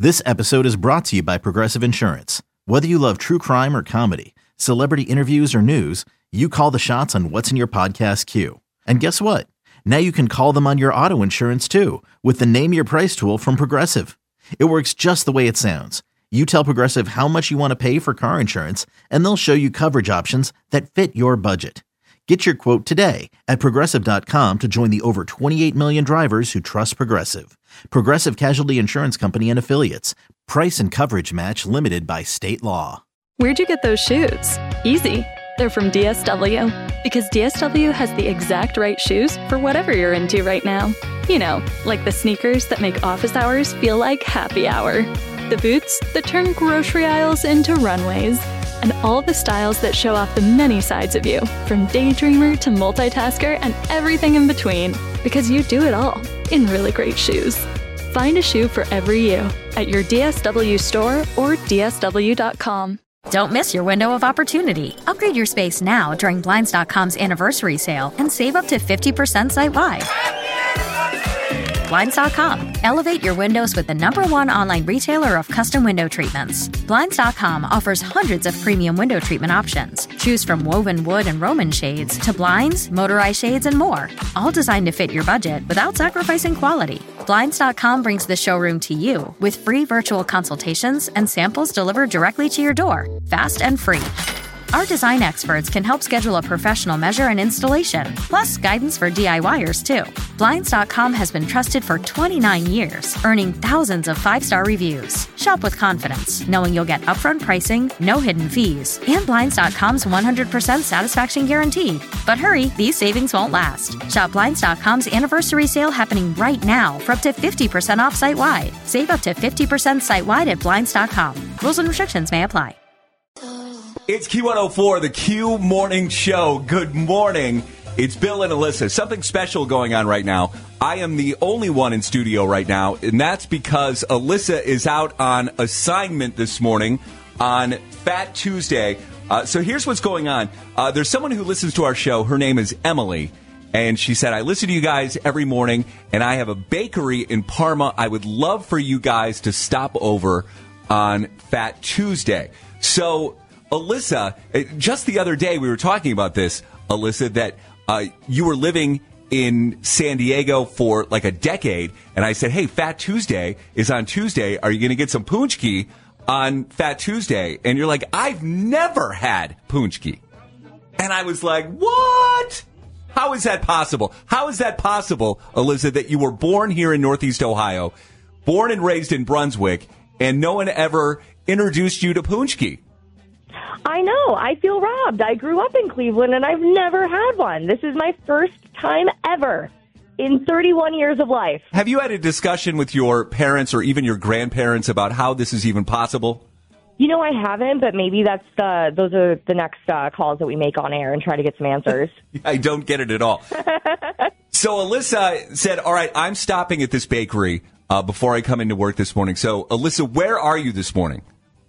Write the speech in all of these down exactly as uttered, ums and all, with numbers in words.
This episode is brought to you by Progressive Insurance. Whether you love true crime or comedy, celebrity interviews or news, you call the shots on what's in your podcast queue. And guess what? Now you can call them on your auto insurance too with the Name Your Price tool from Progressive. It works just the way it sounds. You tell Progressive how much you want to pay for car insurance, and they'll show you coverage options that fit your budget. Get your quote today at Progressive dot com to join the over twenty-eight million drivers who trust Progressive. Progressive Casualty Insurance Company and Affiliates. Price and coverage match limited by state law. Where'd you get those shoes? Easy. They're from D S W. Because D S W has the exact right shoes for whatever you're into right now. You know, like the sneakers that make office hours feel like happy hour. The boots that turn grocery aisles into runways. And all the styles that show off the many sides of you, from daydreamer to multitasker and everything in between. Because you do it all in really great shoes. Find a shoe for every you at your D S W store or D S W dot com. Don't miss your window of opportunity. Upgrade your space now during Blinds dot com's anniversary sale and save up to fifty percent site-wide. Blinds dot com. Elevate your windows with the number one online retailer of custom window treatments. Blinds dot com offers hundreds of premium window treatment options. Choose from woven wood and Roman shades to blinds, motorized shades, and more. All designed to fit your budget without sacrificing quality. Blinds dot com brings the showroom to you with free virtual consultations and samples delivered directly to your door, fast and free. Our design experts can help schedule a professional measure and installation, plus guidance for DIYers too. Blinds dot com has been trusted for twenty-nine years, earning thousands of five-star reviews. Shop with confidence, knowing you'll get upfront pricing, no hidden fees, and Blinds dot com's one hundred percent satisfaction guarantee. But hurry, these savings won't last. Shop Blinds dot com's anniversary sale happening right now for up to fifty percent off site-wide. Save up to fifty percent site-wide at Blinds dot com. Rules and restrictions may apply. It's Q one oh four, the Q Morning Show. Good morning. It's Bill and Alyssa. Something special going on right now. I am the only one in studio right now, and that's because Alyssa is out on assignment this morning on Fat Tuesday. Uh, so here's what's going on. Uh, there's someone who listens to our show. Her name is Emily, and she said, I listen to you guys every morning, and I have a bakery in Parma. I would love for you guys to stop over on Fat Tuesday. So Alyssa, just the other day we were talking about this, Alyssa, that uh, you were living in San Diego for like a decade, and I said, hey, Fat Tuesday is on Tuesday. Are you going to get some punchki on Fat Tuesday? And you're like, I've never had punchki. And I was like, what? How is that possible? How is that possible, Alyssa, that you were born here in Northeast Ohio, born and raised in Brunswick, and no one ever introduced you to punchki? I know. I feel robbed. I grew up in Cleveland, and I've never had one. This is my first time ever in thirty-one years of life. Have you had a discussion with your parents or even your grandparents about how this is even possible? You know, I haven't, but maybe that's the, those are the next uh, calls that we make on air and try to get some answers. I don't get it at all. So Alyssa said, all right, I'm stopping at this bakery uh, before I come into work this morning. So, Alyssa, where are you this morning?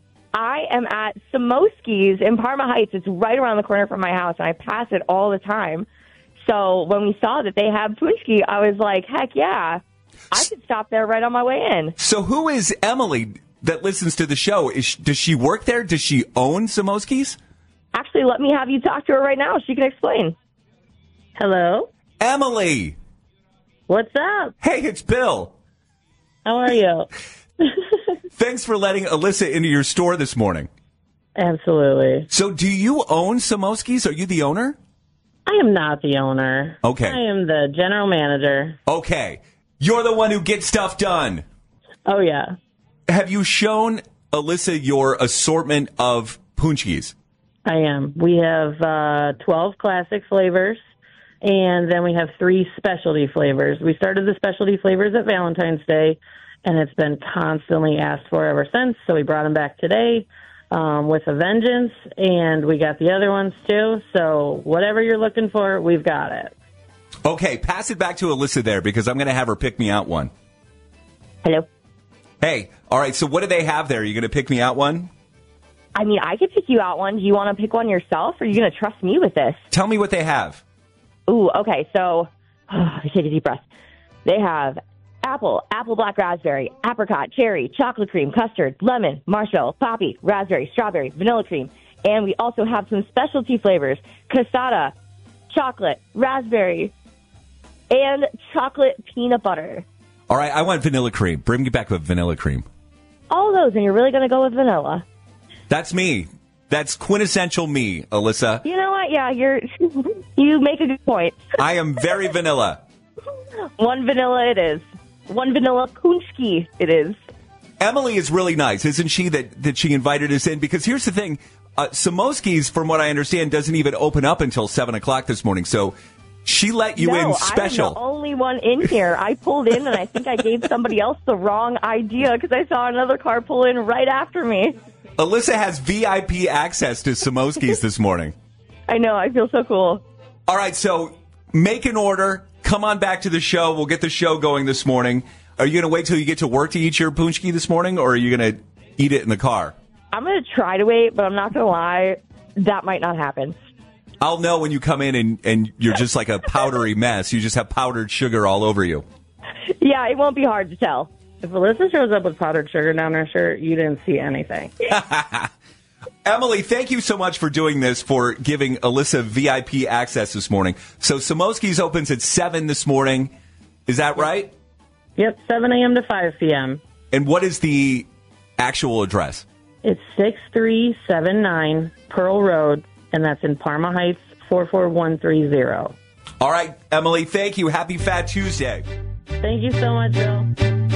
I am at Samoski's in Parma Heights. It's right around the corner from my house, and I pass it all the time. So when we saw that they have punchki, I was like, heck yeah, I could stop there right on my way in. So who is Emily that listens to the show? Is she, does she work there? Does she own Samoski's? Actually, let me have you talk to her right now. She can explain. Hello? Emily! What's up? Hey, it's Bill. How are you? Thanks for letting Alyssa into your store this morning. Absolutely. So do you own Samoski's? Are you the owner? I am not the owner. Okay. I am the general manager. Okay. You're the one who gets stuff done. Oh, yeah. Have you shown Alyssa your assortment of punchkis? I am. We have uh, twelve classic flavors, and then we have three specialty flavors. We started the specialty flavors at Valentine's Day, and it's been constantly asked for ever since, so we brought them back today um, with a vengeance, and we got the other ones too. So whatever you're looking for, we've got it. Okay, pass it back to Alyssa there, because I'm going to have her pick me out one. Hello? Hey, all right, so what do they have there? Are you going to pick me out one? I mean, I could pick you out one. Do you want to pick one yourself, or are you going to trust me with this? Tell me what they have. Ooh, okay, so oh, take a deep breath. They have apple, apple black raspberry, apricot, cherry, chocolate cream, custard, lemon, marshmallow, poppy, raspberry, strawberry, vanilla cream. And we also have some specialty flavors, casada, chocolate, raspberry, and chocolate peanut butter. All right, I want vanilla cream. Bring me back with vanilla cream. All those, and you're really going to go with vanilla. That's me. That's quintessential me, Alyssa. You know what? Yeah, you're. You make a good point. I am very vanilla. One vanilla it is. One vanilla punchki it is. Emily is really nice, isn't she, that, that she invited us in? Because here's the thing. Uh, Samoski's, from what I understand, doesn't even open up until seven o'clock this morning. So she let you no, in special. I'm the only one in here. I pulled in, and I think I gave somebody else the wrong idea because I saw another car pull in right after me. Alyssa has V I P access to Samoski's this morning. I know. I feel so cool. All right, so make an order. Come on back to the show. We'll get the show going this morning. Are you going to wait till you get to work to eat your punchki this morning, or are you going to eat it in the car? I'm going to try to wait, but I'm not going to lie. That might not happen. I'll know when you come in and, and you're just like a powdery mess. You just have powdered sugar all over you. Yeah, it won't be hard to tell. If Alyssa shows up with powdered sugar down her shirt, you didn't see anything. Emily, thank you so much for doing this, for giving Alyssa V I P access this morning. So Samoski's opens at seven this morning. Is that right? Yep, seven a.m. to five p.m. And what is the actual address? It's six three seven nine Pearl Road, and that's in Parma Heights, four four one three zero. All right, Emily, thank you. Happy Fat Tuesday. Thank you so much, Bill.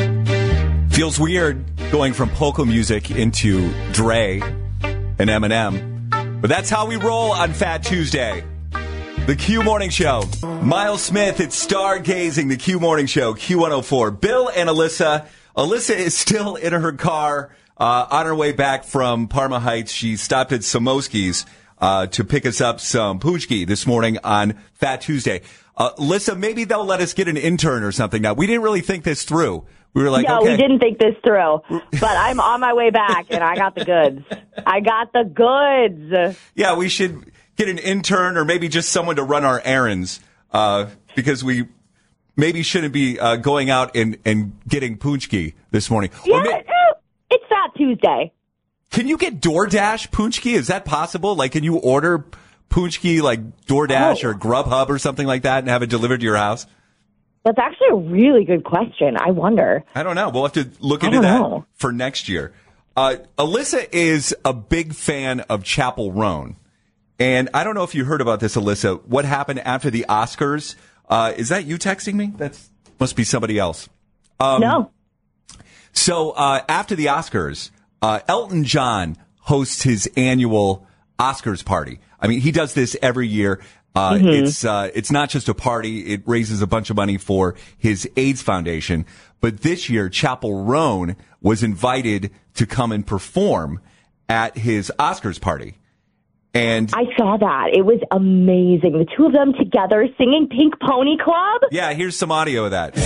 Feels weird going from polka music into Dre and Eminem, but that's how we roll on Fat Tuesday. The Q Morning Show. Miles Smith, it's Stargazing, the Q Morning Show, Q one oh four. Bill and Alyssa. Alyssa is still in her car uh, on her way back from Parma Heights. She stopped at Samoski's uh, to pick us up some punchki this morning on Fat Tuesday. Uh, Alyssa, maybe they'll let us get an intern or something now. We didn't really think this through. We were like, no, okay. we didn't think this through, but I'm on my way back, and I got the goods. I got the goods. Yeah, we should get an intern or maybe just someone to run our errands uh, because we maybe shouldn't be uh, going out and, and getting punchki this morning. Yeah, may- it's Fat Tuesday. Can you get DoorDash punchki? Is that possible? Like, can you order punchki like DoorDash oh. or Grubhub or something like that and have it delivered to your house? That's actually a really good question. I wonder. I don't know. We'll have to look into that know. for next year. Uh, Alyssa is a big fan of Chapel Roan. And I don't know if you heard about this, Alyssa. What happened after the Oscars? Uh, is that you texting me? That must be somebody else. Um, no. So uh, after the Oscars, uh, Elton John hosts his annual Oscars party. I mean, he does this every year. Uh, mm-hmm. It's uh, it's not just a party. It raises a bunch of money for his AIDS Foundation. But this year, Chapel Roan was invited to come and perform at his Oscars party. And I saw that. It was amazing. The two of them together singing Pink Pony Club. Yeah, here's some audio of that.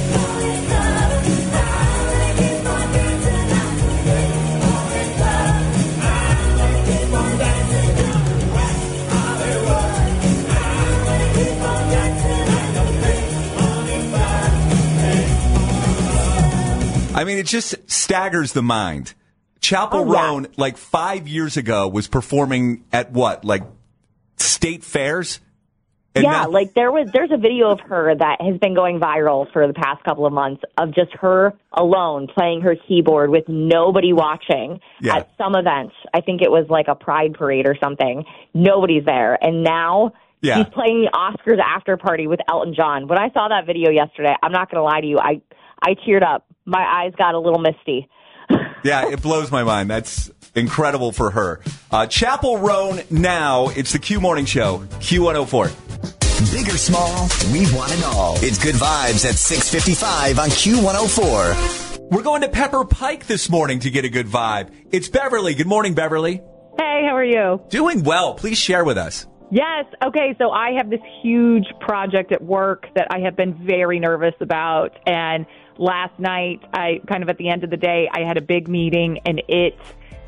I mean, it just staggers the mind. Chapel oh, yeah. Roan, like five years ago, was performing at what, like state fairs? And yeah, now- like there was. There's a video of her that has been going viral for the past couple of months of just her alone playing her keyboard with nobody watching yeah. at some event. I think it was like a Pride parade or something. Nobody's there, and now yeah. she's playing the Oscars after party with Elton John. When I saw that video yesterday, I'm not going to lie to you, I I teared up. My eyes got a little misty. Yeah, it blows my mind. That's incredible for her. Uh, Chapel Roan now. It's the Q Morning Show, Q one oh four. Big or small, we want it all. It's Good Vibes at six fifty-five on Q one oh four. We're going to Pepper Pike this morning to get a good vibe. It's Beverly. Good morning, Beverly. Hey, how are you? Doing well. Please share with us. Yes. Okay, so I have this huge project at work that I have been very nervous about, and last night, I kind of at the end of the day, I had a big meeting, and it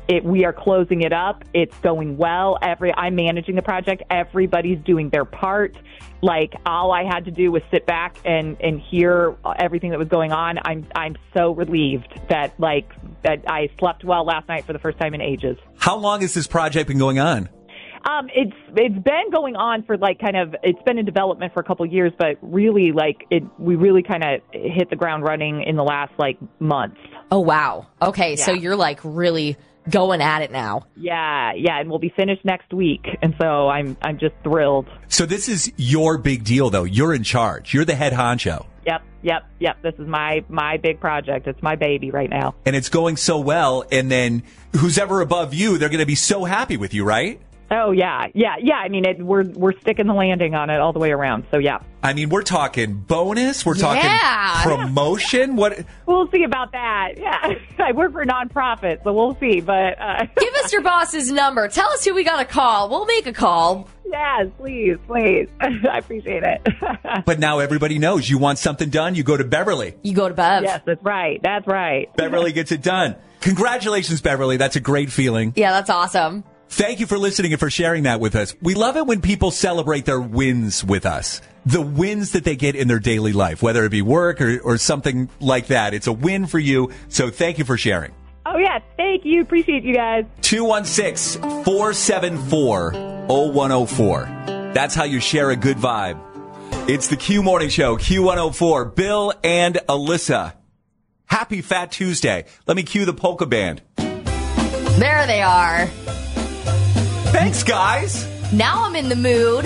it, we are closing it up. It's going well. Every I'm managing the project. Everybody's doing their part. Like, all I had to do was sit back and, and hear everything that was going on. I'm I'm so relieved that like that I slept well last night for the first time in ages. How long has this project been going on? Um, it's it's been going on for like kind of it's been in development for a couple of years, but really like it we really kind of hit the ground running in the last like month. Oh wow. Okay, yeah. So you're like really going at it now. Yeah, yeah, and we'll be finished next week, and so I'm I'm just thrilled. So this is your big deal, though. You're in charge. You're the head honcho. Yep, yep, yep. This is my my big project. It's my baby right now, and it's going so well. And then who's ever above you, they're going to be so happy with you, right? Oh yeah, yeah, yeah. I mean, it, we're we're sticking the landing on it all the way around. So yeah. I mean, we're talking bonus. We're yeah. talking promotion. What? We'll see about that. Yeah, I work for a nonprofit, so we'll see. But uh... give us your boss's number. Tell us who we got to call. We'll make a call. Yes, please, please. I appreciate it. But now everybody knows you want something done. You go to Beverly. You go to Bev. Yes, that's right. That's right. Beverly gets it done. Congratulations, Beverly. That's a great feeling. Yeah, that's awesome. Thank you for listening and for sharing that with us. We love it when people celebrate their wins with us. The wins that they get in their daily life, whether it be work or, or something like that. It's a win for you. So thank you for sharing. Oh, yeah. Thank you. Appreciate you guys. two one six, four seven four, zero one zero four. That's how you share a good vibe. It's the Q Morning Show, Q one oh four. Bill and Alyssa. Happy Fat Tuesday. Let me cue the polka band. There they are. Thanks, guys. Now I'm in the mood.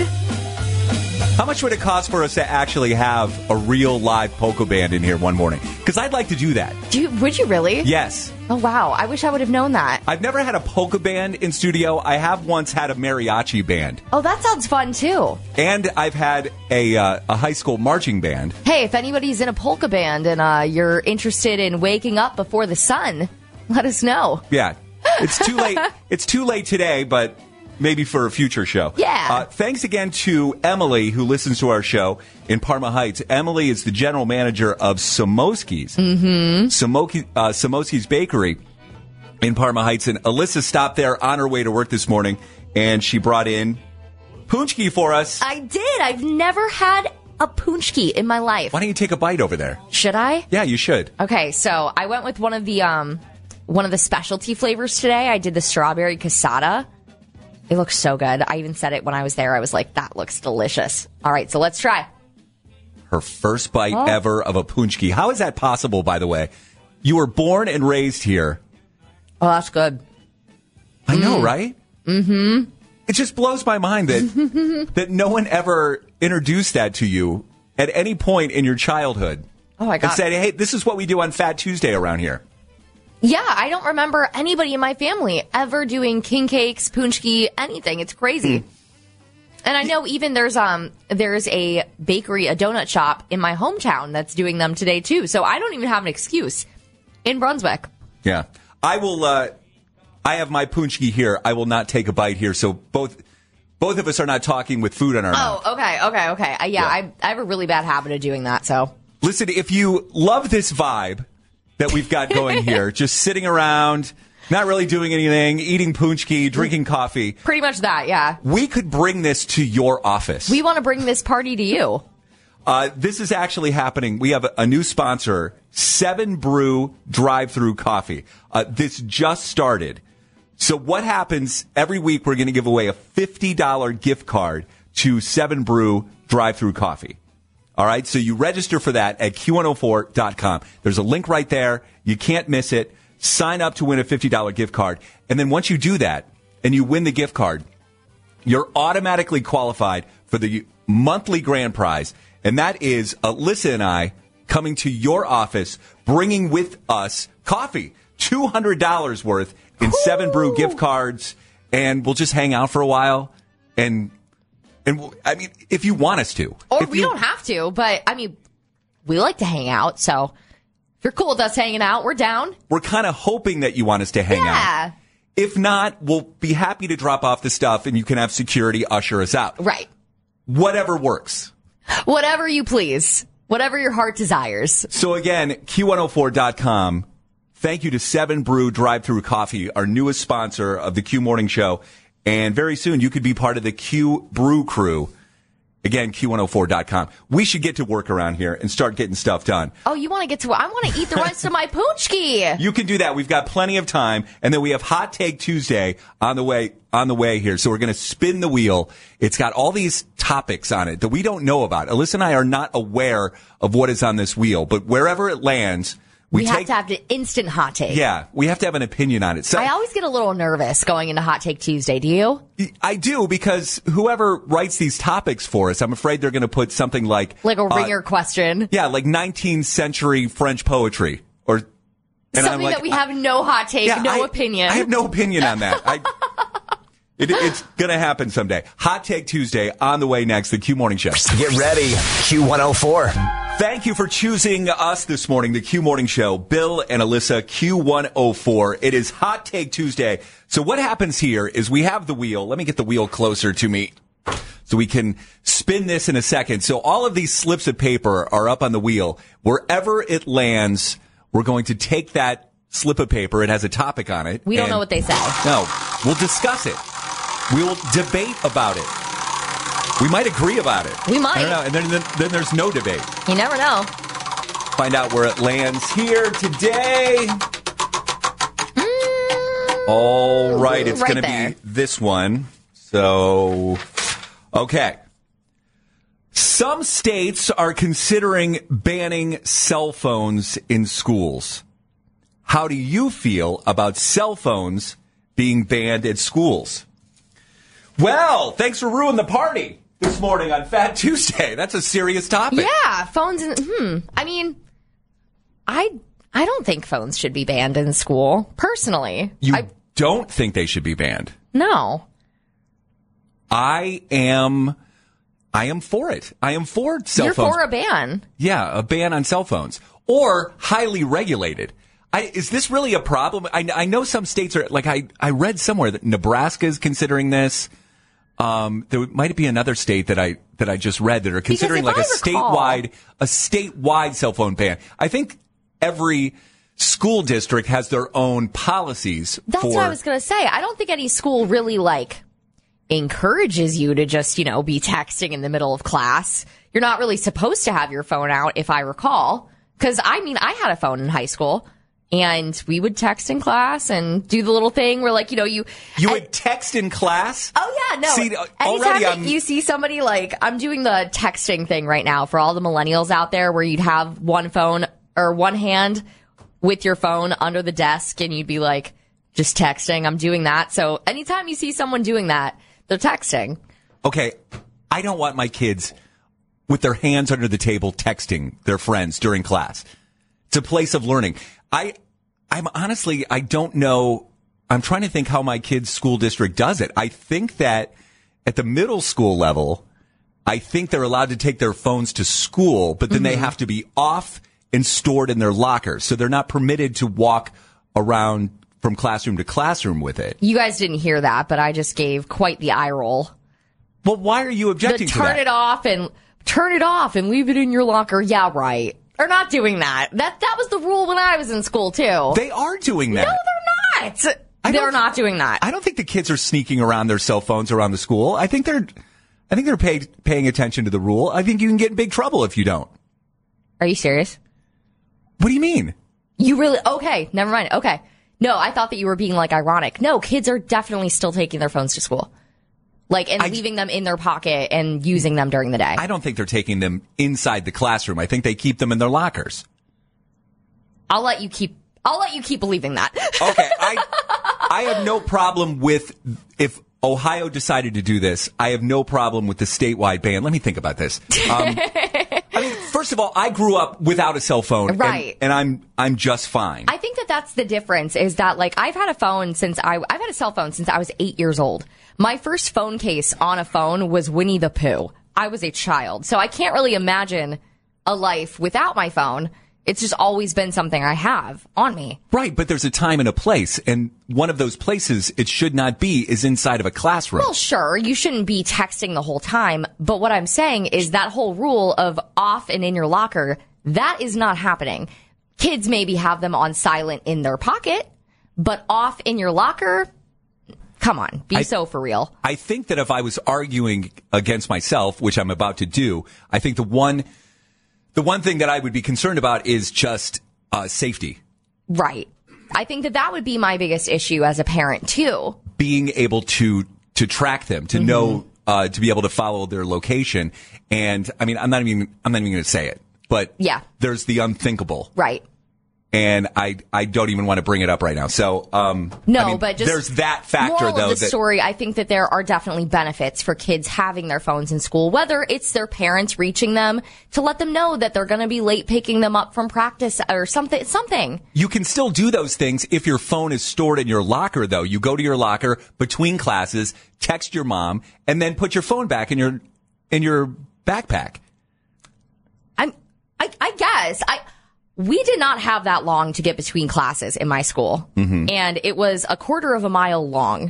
How much would it cost for us to actually have a real live polka band in here one morning? Because I'd like to do that. Do you, would you really? Yes. Oh, wow. I wish I would have known that. I've never had a polka band in studio. I have once had a mariachi band. Oh, that sounds fun, too. And I've had a, uh, a high school marching band. Hey, if anybody's in a polka band and uh, you're interested in waking up before the sun, let us know. Yeah. It's too late. It's too late today, but maybe for a future show. Yeah. Uh, thanks again to Emily, who listens to our show in Parma Heights. Emily is the general manager of Samoski's. Mm-hmm. Samoki, uh, Samoski's Bakery in Parma Heights. And Alyssa stopped there on her way to work this morning, and she brought in punchki for us. I did. I've never had a punchki in my life. Why don't you take a bite over there? Should I? Yeah, you should. Okay, so I went with one of the um one of the specialty flavors today. I did the strawberry casada. It looks so good. I even said it when I was there. I was like, that looks delicious. All right, so let's try. Her first bite oh. ever of a punchki. How is that possible, by the way? You were born and raised here. Oh, that's good. I know, mm. right? Mm-hmm. It just blows my mind that that no one ever introduced that to you at any point in your childhood. Oh, my God. And said, hey, this is what we do on Fat Tuesday around here. Yeah, I don't remember anybody in my family ever doing king cakes, punchki, anything. It's crazy. Mm. And I know even there's um there's a bakery, a donut shop in my hometown that's doing them today too. So I don't even have an excuse in Brunswick. Yeah. I will uh I have my punchki here. I will not take a bite here. So both both of us are not talking with food in our oh, mouth. Oh, okay, okay, okay. Uh, yeah, yeah. I, I have a really bad habit of doing that. So listen, if you love this vibe that we've got going here, just sitting around, not really doing anything, eating punchki, drinking coffee. Pretty much that, yeah. We could bring this to your office. We want to bring this party to you. Uh, this is actually happening. We have a, a new sponsor, Seven Brew Drive-Thru Coffee. Uh, this just started. So what happens every week, we're going to give away a fifty dollars gift card to Seven Brew Drive-Thru Coffee. All right, so you register for that at Q one oh four dot com. There's a link right there. You can't miss it. Sign up to win a fifty dollars gift card. And then once you do that and you win the gift card, you're automatically qualified for the monthly grand prize. And that is Alyssa and I coming to your office, bringing with us coffee, two hundred dollars worth in Ooh. Seven Brew gift cards. And we'll just hang out for a while and... And I mean, if you want us to. Or if we you, don't have to, but I mean, we like to hang out. So if you're cool with us hanging out, we're down. We're kind of hoping that you want us to hang yeah. out. If not, we'll be happy to drop off the stuff and you can have security usher us out. Right. Whatever works. Whatever you please. Whatever your heart desires. So again, Q one oh four dot com. thank you to Seven Brew Drive-Thru Coffee, our newest sponsor of the Q Morning Show. And very soon, you could be part of the Q Brew crew. Again, Q one oh four dot com. We should get to work around here and start getting stuff done. Oh, you want to get to I want to eat the rest of my Punchki. You can do that. We've got plenty of time. And then we have Hot Take Tuesday on the way on the way here. So we're going to spin the wheel. It's got all these topics on it that we don't know about. Alyssa and I are not aware of what is on this wheel. But wherever it lands, we, we take, have to have an instant hot take. Yeah, we have to have an opinion on it. So I always get a little nervous going into Hot Take Tuesday. Do you? I do, because whoever writes these topics for us, I'm afraid they're going to put something like... Like a uh, ringer question. Yeah, like nineteenth century French poetry. or and Something I'm like, that we have no hot take, yeah, no I, opinion. I have no opinion on that. I, it, it's going to happen someday. Hot Take Tuesday on the way next, the Q Morning Show. Get ready, Q one oh four. Thank you for choosing us this morning, the Q Morning Show. Bill and Alyssa, Q one oh four. It is Hot Take Tuesday. So what happens here is we have the wheel. Let me get the wheel closer to me so we can spin this in a second. So all of these slips of paper are up on the wheel. Wherever it lands, we're going to take that slip of paper. It has a topic on it. We don't and know what they say. No, we'll discuss it. We'll debate about it. We might agree about it. We might. I don't know. And then, then, then there's no debate. You never know. Find out where it lands here today. Mm, All right. It's right going to there. be this one. So, okay. Some states are considering banning cell phones in schools. How do you feel about cell phones being banned at schools? Well, thanks for ruining the party this morning on Fat Tuesday. That's a serious topic. Yeah, phones. And, hmm. I mean, I I don't think phones should be banned in school. Personally, You I, don't think they should be banned? no. I am. I am for it. I am for cell You're phones. for a ban. Yeah, a ban on cell phones or highly regulated. I, is this really a problem? I, I know some states are like I. I read somewhere that Nebraska is considering this. Um, there might be another state that I that I just read that are considering like I a recall- statewide a statewide cell phone ban. I think every school district has their own policies. That's for, what I was going to say. I don't think any school really like encourages you to just, you know, be texting in the middle of class. You're not really supposed to have your phone out, if I recall. Because, I mean, I had a phone in high school. And we would text in class and do the little thing where, like, you know, you... You I, would text in class? Oh, yeah, no. See, Anytime already that I'm... you see somebody, like, I'm doing the texting thing right now for all the millennials out there where you'd have one phone or one hand with your phone under the desk and you'd be, like, just texting. I'm doing that. So anytime you see someone doing that, they're texting. Okay, I don't want my kids with their hands under the table texting their friends during class. It's a place of learning. I, I'm honestly, I don't know. I'm trying to think how my kid's school district does it. I think that at the middle school level, I think they're allowed to take their phones to school, but then mm-hmm. they have to be off and stored in their lockers. So they're not permitted to walk around from classroom to classroom with it. You guys didn't hear that, but I just gave quite the eye roll. Well, why are you objecting the to that? Turn it off and turn it off and leave it in your locker. Yeah, right. They're not doing that. That that was the rule when I was in school, too. They are doing that. No, they're not. They're not doing that. I don't think the kids are sneaking around their cell phones around the school. I think they're I think they're pay, paying attention to the rule. I think you can get in big trouble if you don't. Are you serious? What do you mean? You really... Okay, never mind. Okay. No, I thought that you were being, like, ironic. No, kids are definitely still taking their phones to school. Like, and I, leaving them in their pocket and using them during the day. I don't think they're taking them inside the classroom. I think they keep them in their lockers. I'll let you keep, I'll let you keep believing that. Okay. I, I have no problem with, if Ohio decided to do this, I have no problem with the statewide ban. Let me think about this. Um, I mean, first of all, I grew up without a cell phone. Right. And, and I'm, I'm just fine. I think that that's the difference is that, like, I've had a phone since I, I've had a cell phone since I was eight years old. My first phone case on a phone was Winnie the Pooh. I was a child. So I can't really imagine a life without my phone. It's just always been something I have on me. Right, but there's a time and a place, and one of those places it should not be is inside of a classroom. Well, sure, you shouldn't be texting the whole time, but what I'm saying is that whole rule of off and in your locker, that is not happening. kids maybe have them on silent in their pocket, but off in your locker. Come on, be I, so for real. I think that if I was arguing against myself, which I'm about to do, I think the one, the one thing that I would be concerned about is just uh, safety. Right. I think that that would be my biggest issue as a parent too. Being able to to track them, to mm-hmm. know, uh, to be able to follow their location, and I mean, I'm not even, I'm not even going to say it, but yeah, there's the unthinkable, right? And I, I don't even want to bring it up right now. So, um, no, I mean, but just there's that factor, moral though. Of the that, story, I think that there are definitely benefits for kids having their phones in school, whether it's their parents reaching them to let them know that they're going to be late picking them up from practice or something, something. You can still do those things if your phone is stored in your locker, though. You go to your locker between classes, text your mom, and then put your phone back in your, in your backpack. I'm, I, I guess I, We did not have that long to get between classes in my school, mm-hmm. and it was a quarter of a mile long.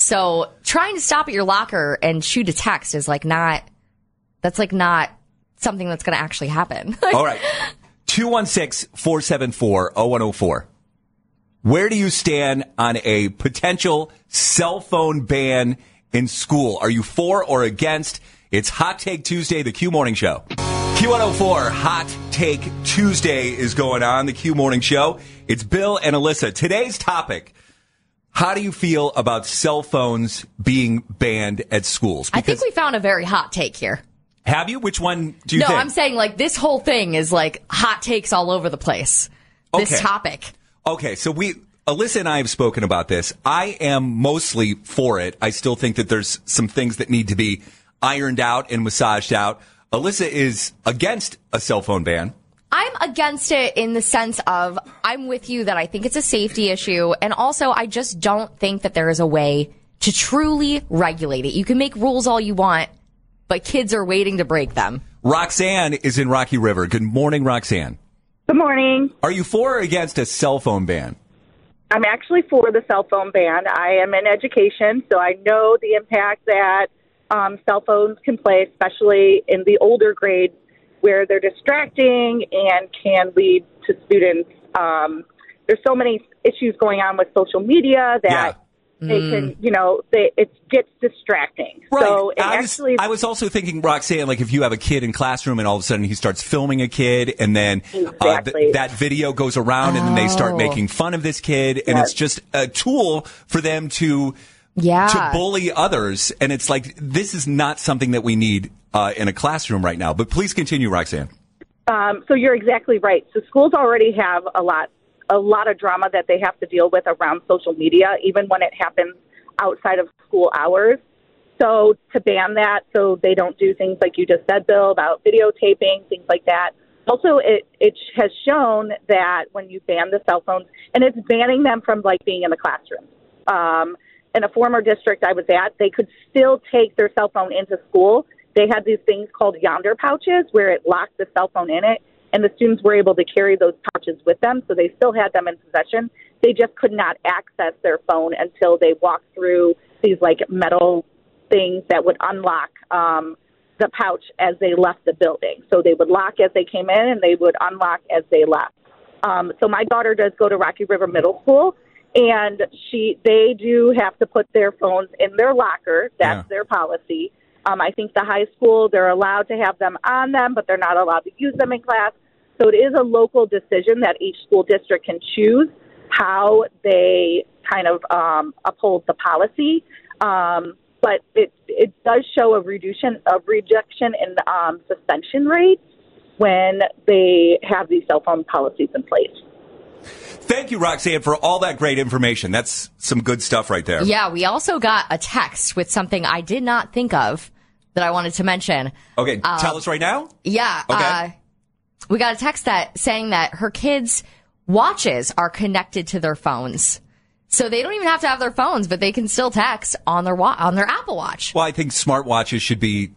So trying to stop at your locker and shoot a text is like not, that's like not something that's going to actually happen. All right. two one six, four seven four, zero one zero four. Where do you stand on a potential cell phone ban in school? Are you for or against? It's Hot Take Tuesday, the Q Morning Show. Q one oh four Hot Take Tuesday is going on, the Q Morning Show. It's Bill and Alyssa. Today's topic, how do you feel about cell phones being banned at schools? Because I think we found a very hot take here. Have you? Which one do you no, think? No, I'm saying like this whole thing is like hot takes all over the place. This okay. topic. Okay, so we, Alyssa and I have spoken about this. I am mostly for it. I still think that there's some things that need to be ironed out and massaged out. Alyssa is against a cell phone ban. I'm against it in the sense of I'm with you that I think it's a safety issue. And also, I just don't think that there is a way to truly regulate it. You can make rules all you want, but kids are waiting to break them. Roxanne is in Rocky River. Good morning, Roxanne. Good morning. Are you for or against a cell phone ban? I'm actually for the cell phone ban. I am in education, so I know the impact that Um, cell phones can play, especially in the older grades where they're distracting and can lead to students. Um, there's so many issues going on with social media that yeah. they mm. can, you know, they, it gets distracting. Right. So it I, actually, was, I was also thinking, Roxanne, like if you have a kid in classroom and all of a sudden he starts filming a kid and then exactly. uh, th- that video goes around oh. and then they start making fun of this kid and yes. it's just a tool for them to Yeah. to bully others. And it's like, this is not something that we need uh, in a classroom right now. But please continue, Roxanne. Um, so you're exactly right. So schools already have a lot, a lot of drama that they have to deal with around social media, even when it happens outside of school hours. So to ban that, so they don't do things like you just said, Bill, about videotaping, things like that. Also, it, it has shown that when you ban the cell phones, and it's banning them from like being in the classroom. Um, In a former district I was at, they could still take their cell phone into school. They had these things called yonder pouches where it locked the cell phone in it, and the students were able to carry those pouches with them, so they still had them in possession. They just could not access their phone until they walked through these, like, metal things that would unlock um, the pouch as they left the building. So they would lock as they came in, and they would unlock as they left. Um, so my daughter does go to Rocky River Middle School, and she, they do have to put their phones in their locker. That's yeah. their policy. Um, I think the high school, they're allowed to have them on them, but they're not allowed to use them in class. So it is a local decision that each school district can choose how they kind of um, uphold the policy. Um, but it it does show a reduction, a reduction in um, suspension rates when they have these cell phone policies in place. Thank you, Roxanne, for all that great information. That's some good stuff right there. Yeah, we also got a text with something I did not think of that I wanted to mention. Okay, um, tell us right now. Yeah. Okay. Uh, we got a text that saying that her kids' watches are connected to their phones. So they don't even have to have their phones, but they can still text on their wa- on their Apple Watch. Well, I think smartwatches should be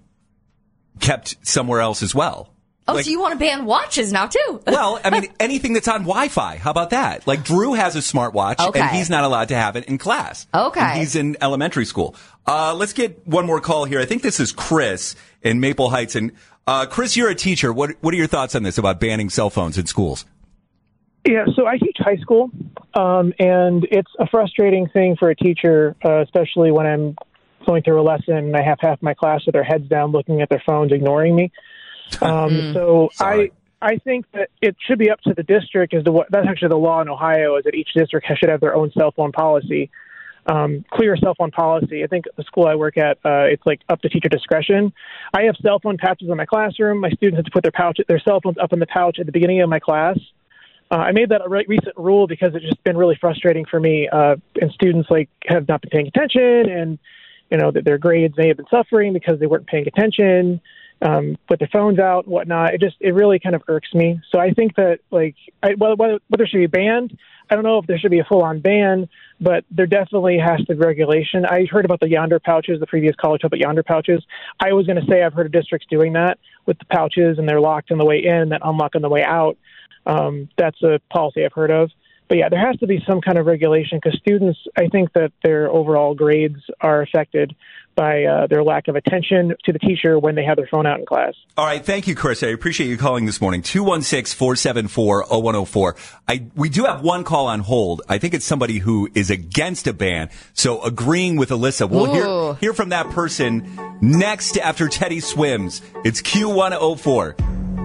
kept somewhere else as well. Oh, like, so you want to ban watches now, too? Well, I mean, anything that's on Wi-Fi. How about that? Like, Drew has a smartwatch, okay. and he's not allowed to have it in class. Okay. And he's in elementary school. Uh, let's get one more call here. I think this is Chris in Maple Heights. And uh, Chris, you're a teacher. What What are your thoughts on this about banning cell phones in schools? Yeah, so I teach high school, um, and it's a frustrating thing for a teacher, uh, especially when I'm going through a lesson and I have half my class with their heads down, looking at their phones, ignoring me. Um, mm, so sorry. I I think that it should be up to the district as to what, that's actually the law in Ohio, is that each district should have their own cell phone policy, um, clear cell phone policy. I think the school I work at, uh, it's like up to teacher discretion. I have cell phone patches in my classroom. My students have to put their pouch, their cell phones up in the pouch at the beginning of my class. Uh, I made that a re- recent rule because it's just been really frustrating for me. Uh, and students like have not been paying attention, and you know that their grades may have been suffering because they weren't paying attention, um, put their phones out, and whatnot. It just it really kind of irks me. So I think that like I, whether, whether there should be banned, I don't know if there should be a full-on ban, but there definitely has to be regulation. I heard about the Yonder pouches, the previous caller talked about Yonder pouches. I was going to say I've heard of districts doing that with the pouches, and they're locked on the way in and then unlock on the way out. Um, that's a policy I've heard of. But yeah, there has to be some kind of regulation because students, I think that their overall grades are affected by uh, their lack of attention to the teacher when they have their phone out in class. All right. Thank you, Chris. I appreciate you calling this morning. two one six, four seven four, zero one zero four. I, we do have one call on hold. I think it's somebody who is against a ban. So agreeing with Alyssa. We'll hear, hear from that person next after Teddy Swims. It's Q one oh four.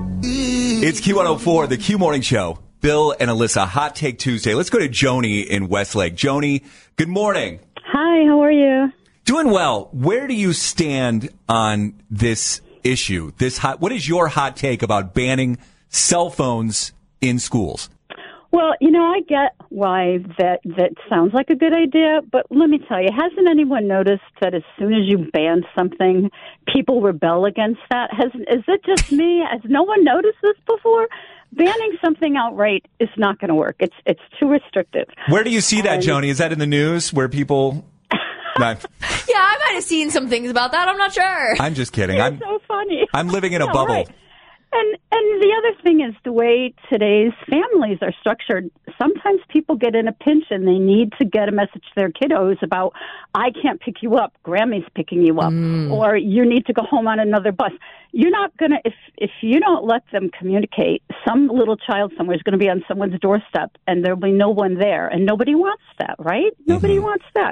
It's Q one oh four, the Q Morning Show. Bill and Alyssa, Hot Take Tuesday. Let's go to Joni in Westlake. Joni, good morning. Hi, how are you? Doing well. Where do you stand on this issue? This hot, what is your hot take about banning cell phones in schools? Well, you know, I get why that that sounds like a good idea, but let me tell you, hasn't anyone noticed that as soon as you ban something, people rebel against that? Has is it just me? Has no one noticed this before? Banning something outright is not going to work. It's it's too restrictive. Where do you see that, and, Joni? Is that in the news where people... Yeah, I might have seen some things about that. I'm not sure. I'm just kidding. It's I'm so funny. I'm living in a yeah, bubble. Right. And and the other thing is the way today's families are structured. Sometimes people get in a pinch and they need to get a message to their kiddos about, I can't pick you up, Grammy's picking you up, mm. or you need to go home on another bus. You're not going to, if if you don't let them communicate, some little child somewhere is going to be on someone's doorstep and there'll be no one there. And nobody wants that, right? Mm-hmm. Nobody wants that.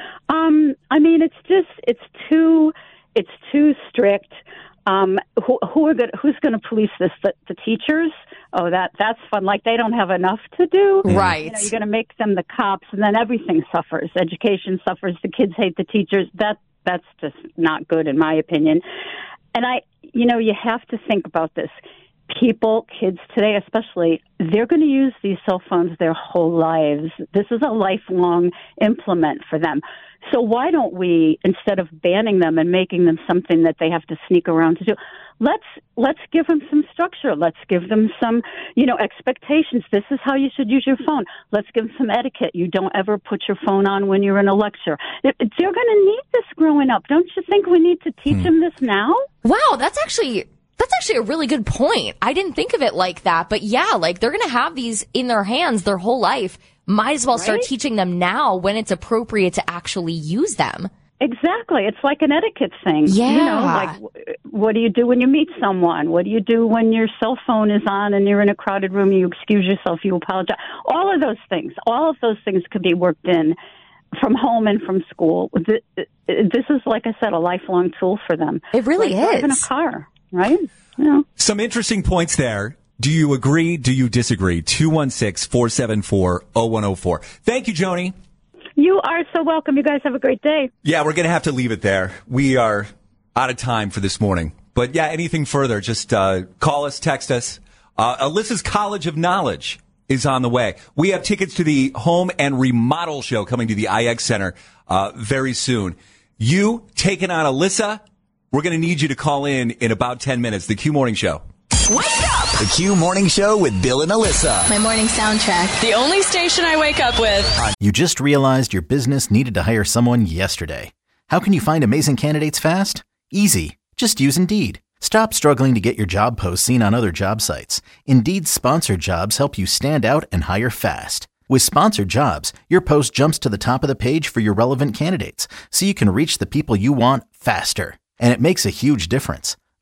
Um, I mean, it's just, it's too, it's too strict. Um, who, who are good, who's going to police this? The, the teachers? Oh, that that's fun. Like they don't have enough to do. Right. You know, you're going to make them the cops, and then everything suffers. Education suffers. The kids hate the teachers. That that's just not good, in my opinion. And I, you know, you have to think about this. People, kids today especially, they're going to use these cell phones their whole lives. This is a lifelong implement for them. So why don't we, instead of banning them and making them something that they have to sneak around to do, let's let's give them some structure. Let's give them some, you know, expectations. This is how you should use your phone. Let's give them some etiquette. You don't ever put your phone on when you're in a lecture. They're going to need this growing up. Don't you think we need to teach hmm. them this now? Wow, that's actually... That's actually a really good point. I didn't think of it like that. But yeah, like they're going to have these in their hands their whole life. Might as well right? start teaching them now when it's appropriate to actually use them. Exactly. It's like an etiquette thing. Yeah. You know, like what do you do when you meet someone? What do you do when your cell phone is on and you're in a crowded room? You excuse yourself, you apologize. All of those things, all of those things could be worked in from home and from school. This is, like I said, a lifelong tool for them. It really like is. Driving a car. Right? Yeah. Some interesting points there. Do you agree? Do you disagree? two one six, four seven four, zero one zero four. Thank you, Joni. You are so welcome. You guys have a great day. Yeah, we're going to have to leave it there. We are out of time for this morning. But yeah, anything further, just uh, call us, text us. Uh, Alyssa's College of Knowledge is on the way. We have tickets to the Home and Remodel Show coming to the I X Center uh, very soon. You taking on Alyssa? We're going to need you to call in in about ten minutes. The Q Morning Show. Wake up! The Q Morning Show with Bill and Alyssa. My morning soundtrack. The only station I wake up with. You just realized your business needed to hire someone yesterday. How can you find amazing candidates fast? Easy. Just use Indeed. Stop struggling to get your job posts seen on other job sites. Indeed's sponsored jobs help you stand out and hire fast. With sponsored jobs, your post jumps to the top of the page for your relevant candidates, so you can reach the people you want faster. And it makes a huge difference.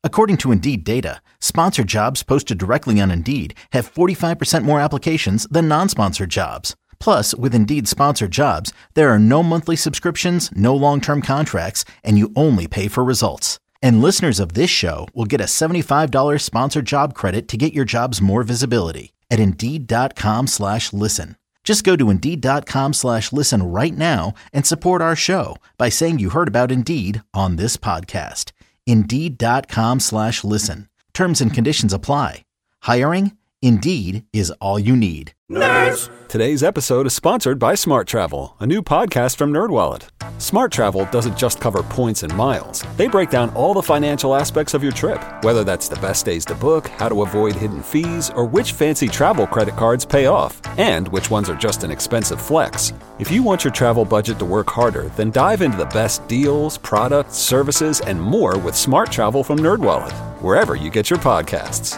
According to Indeed data, sponsored jobs posted directly on Indeed have forty-five percent more applications than non-sponsored jobs. Plus, with Indeed sponsored jobs, there are no monthly subscriptions, no long-term contracts, and you only pay for results. And listeners of this show will get a seventy-five dollars sponsored job credit to get your jobs more visibility at Indeed.com slash listen. Just go to Indeed.com slash listen right now and support our show by saying you heard about Indeed on this podcast. Indeed.com slash listen. Terms and conditions apply. Hiring? Indeed is all you need. Nerds! Today's episode is sponsored by Smart Travel, a new podcast from NerdWallet. Smart Travel doesn't just cover points and miles. They break down all the financial aspects of your trip, whether that's the best days to book, how to avoid hidden fees, or which fancy travel credit cards pay off, and which ones are just an expensive flex. If you want your travel budget to work harder, then dive into the best deals, products, services, and more with Smart Travel from NerdWallet, wherever you get your podcasts.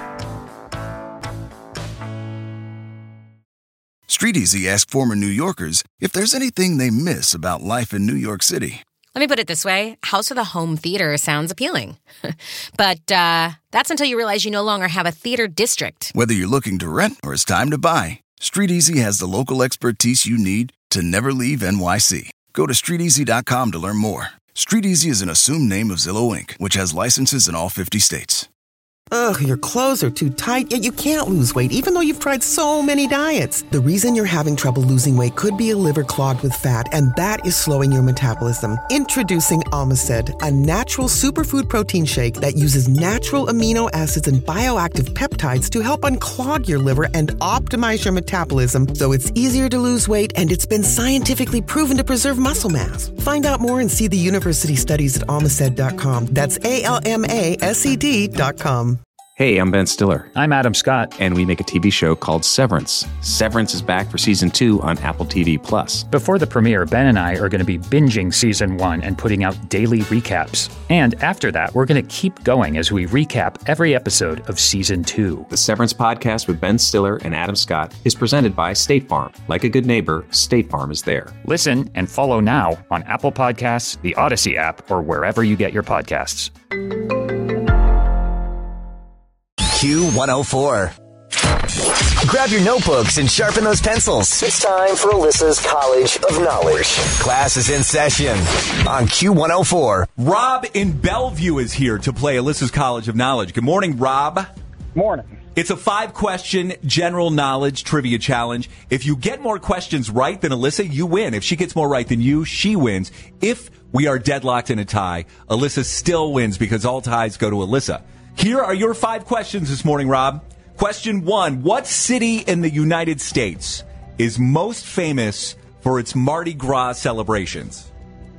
StreetEasy asked former New Yorkers if there's anything they miss about life in New York City. Let me put it this way. House with a home theater sounds appealing. But uh, that's until you realize you no longer have a theater district. Whether you're looking to rent or it's time to buy, StreetEasy has the local expertise you need to never leave N Y C. Go to street easy dot com to learn more. StreetEasy is an assumed name of Zillow Incorporated, which has licenses in all fifty states. Ugh, your clothes are too tight, yet you can't lose weight even though you've tried so many diets. The reason you're having trouble losing weight could be a liver clogged with fat, and that is slowing your metabolism. Introducing Omicid, a natural superfood protein shake that uses natural amino acids and bioactive peptides to help unclog your liver and optimize your metabolism so it's easier to lose weight, and it's been scientifically proven to preserve muscle mass. Find out more and see the university studies at Omicid dot com. That's A L M A S E D dot com. Hey, I'm Ben Stiller. I'm Adam Scott. And we make a T V show called Severance. Severance is back for season two on Apple T V Plus. Before the premiere, Ben and I are going to be binging season one and putting out daily recaps. And after that, we're going to keep going as we recap every episode of season two. The Severance podcast with Ben Stiller and Adam Scott is presented by State Farm. Like a good neighbor, State Farm is there. Listen and follow now on Apple Podcasts, the Odyssey app, or wherever you get your podcasts. Q one oh four. Grab your notebooks and sharpen those pencils. It's time for Alyssa's College of Knowledge. Class is in session on Q one oh four. Rob in Bellevue is here to play Alyssa's College of Knowledge. Good morning, Rob. Morning. It's a five-question general knowledge trivia challenge. If you get more questions right than Alyssa, you win. If she gets more right than you, she wins. If we are deadlocked in a tie, Alyssa still wins because all ties go to Alyssa. Here are your five questions this morning, Rob. Question one, what city in the United States is most famous for its Mardi Gras celebrations?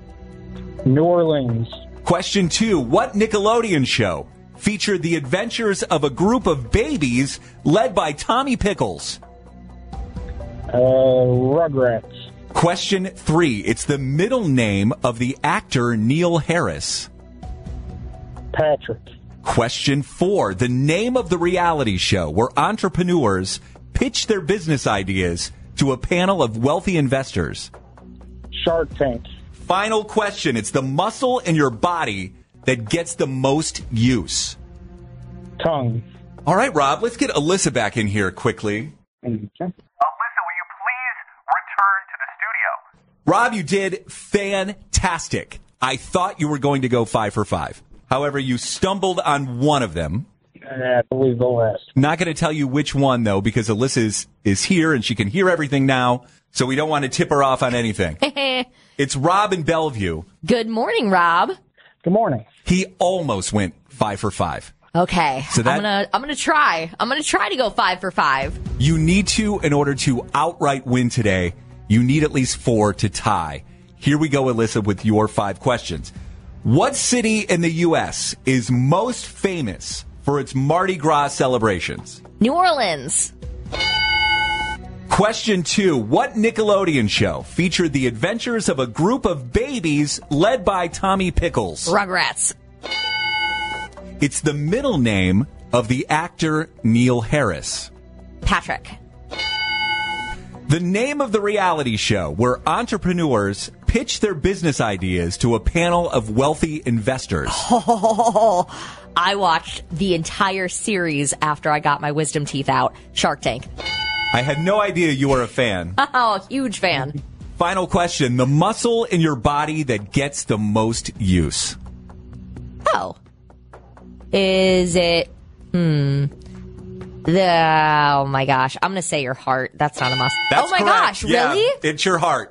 New Orleans. Question two, what Nickelodeon show featured the adventures of a group of babies led by Tommy Pickles? Uh, Rugrats. Question three, it's the middle name of the actor Neil Harris. Patrick. Question four, the name of the reality show where entrepreneurs pitch their business ideas to a panel of wealthy investors. Shark Tank. Final question, it's the muscle in your body that gets the most use. Tongue. All right, Rob, let's get Alyssa back in here quickly. Okay. Alyssa, will you please return to the studio? Rob, you did fantastic. I thought you were going to go five for five. However, you stumbled on one of them. I believe the last. Not going to tell you which one, though, because Alyssa is, is here and she can hear everything now, so we don't want to tip her off on anything. It's Rob in Bellevue. Good morning, Rob. Good morning. He almost went five for five. Okay, so that, I'm gonna I'm gonna try. I'm gonna try to go five for five. You need to, in order to outright win today, you need at least four to tie. Here we go, Alyssa, with your five questions. What city in the U S is most famous for its Mardi Gras celebrations? New Orleans. Question two. What Nickelodeon show featured the adventures of a group of babies led by Tommy Pickles? Rugrats. It's the middle name of the actor Neil Harris. Patrick. The name of the reality show where entrepreneurs pitch their business ideas to a panel of wealthy investors. Oh, I watched the entire series after I got my wisdom teeth out. Shark Tank. I had no idea you were a fan. Oh, huge fan. Final question. The muscle in your body that gets the most use. Oh. Is it... Hmm... The, oh my gosh. I'm going to say your heart. That's not a muscle. That's oh my correct. gosh. Yeah, Really? it's your heart.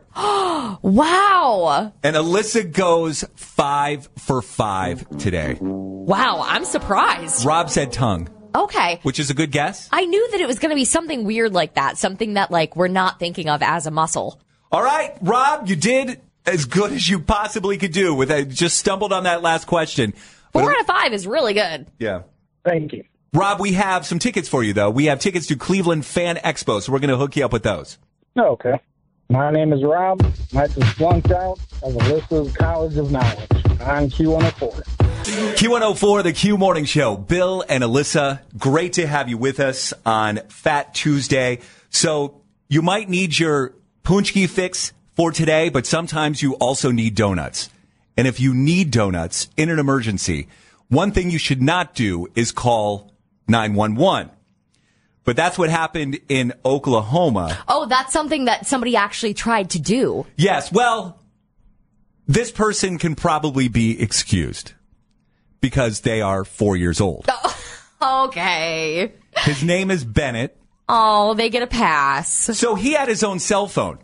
Wow. And Alyssa goes five for five today. Wow. I'm surprised. Rob said tongue. Okay. Which is a good guess. I knew that it was going to be something weird like that. Something that, like, we're not thinking of as a muscle. All right, Rob, you did as good as you possibly could do. With that, just stumbled on that last question. Four But- out of five is really good. Yeah. Thank you. Rob, we have some tickets for you, though. We have tickets to Cleveland Fan Expo, so we're going to hook you up with those. Okay. My name is Rob. I just flunked out of Alyssa's College of Knowledge on Q one oh four. Q one oh four, the Q Morning Show. Bill and Alyssa, great to have you with us on Fat Tuesday. So you might need your Punchki fix for today, but sometimes you also need donuts. And if you need donuts in an emergency, one thing you should not do is call nine one one. But that's what happened in Oklahoma. Oh, that's something that somebody actually tried to do. Yes, well, this person can probably be excused because they are four years old. Okay. His name is Bennett. Oh, they get a pass. So he had his own cell phone.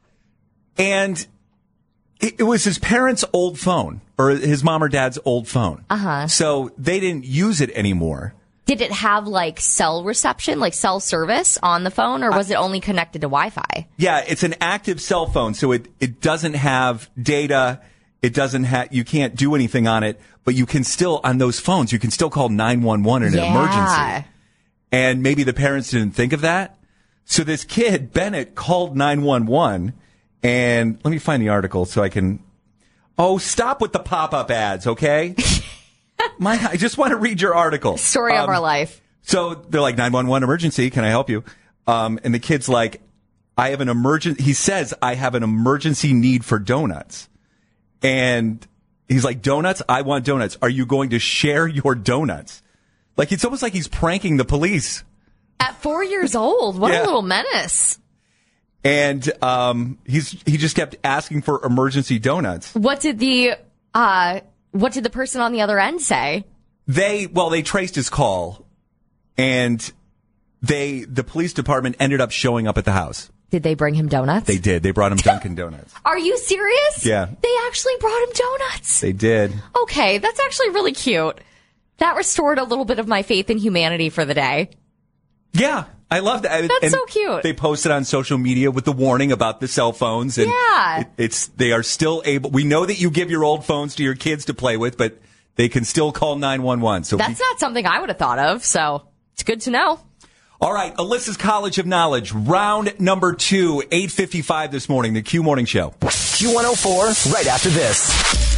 And it, it was his parents' old phone, or his mom or dad's old phone. Uh-huh. So they didn't use it anymore. Did it have, like, cell reception, like cell service on the phone, or was it only connected to Wi-Fi? Yeah, it's an active cell phone, so it, it doesn't have data. It doesn't have, you can't do anything on it, but you can still, on those phones, you can still call nine one one in an Yeah. emergency. And maybe the parents didn't think of that. So this kid, Bennett, called nine one one, and let me find the article so I can, oh, stop with the pop-up ads, okay? My, I just want to read your article. Story of Um, our life. So they're like, nine one one emergency, can I help you? Um, and the kid's like, I have an emergency. He says, I have an emergency need for donuts. And he's like, donuts? I want donuts. Are you going to share your donuts? Like, it's almost like he's pranking the police. At four years old, what Yeah. a little menace. And um, he's he just kept asking for emergency donuts. What did the uh, what did the person on the other end say? They, well, they traced his call, and they, the police department ended up showing up at the house. Did they bring him donuts? They did. They brought him Dunkin' Donuts. Are you serious? Yeah. They actually brought him donuts. They did. Okay, that's actually really cute. That restored a little bit of my faith in humanity for the day. Yeah, I love that. That's And so cute. They posted on social media with the warning about the cell phones. And Yeah. it, it's they are still able. We know that you give your old phones to your kids to play with, but they can still call nine one one. So That's be- not something I would have thought of, so it's good to know. all right, Alyssa's College of Knowledge, round number two, eight fifty-five this morning, the Q Morning Show. Q one oh four, right after this.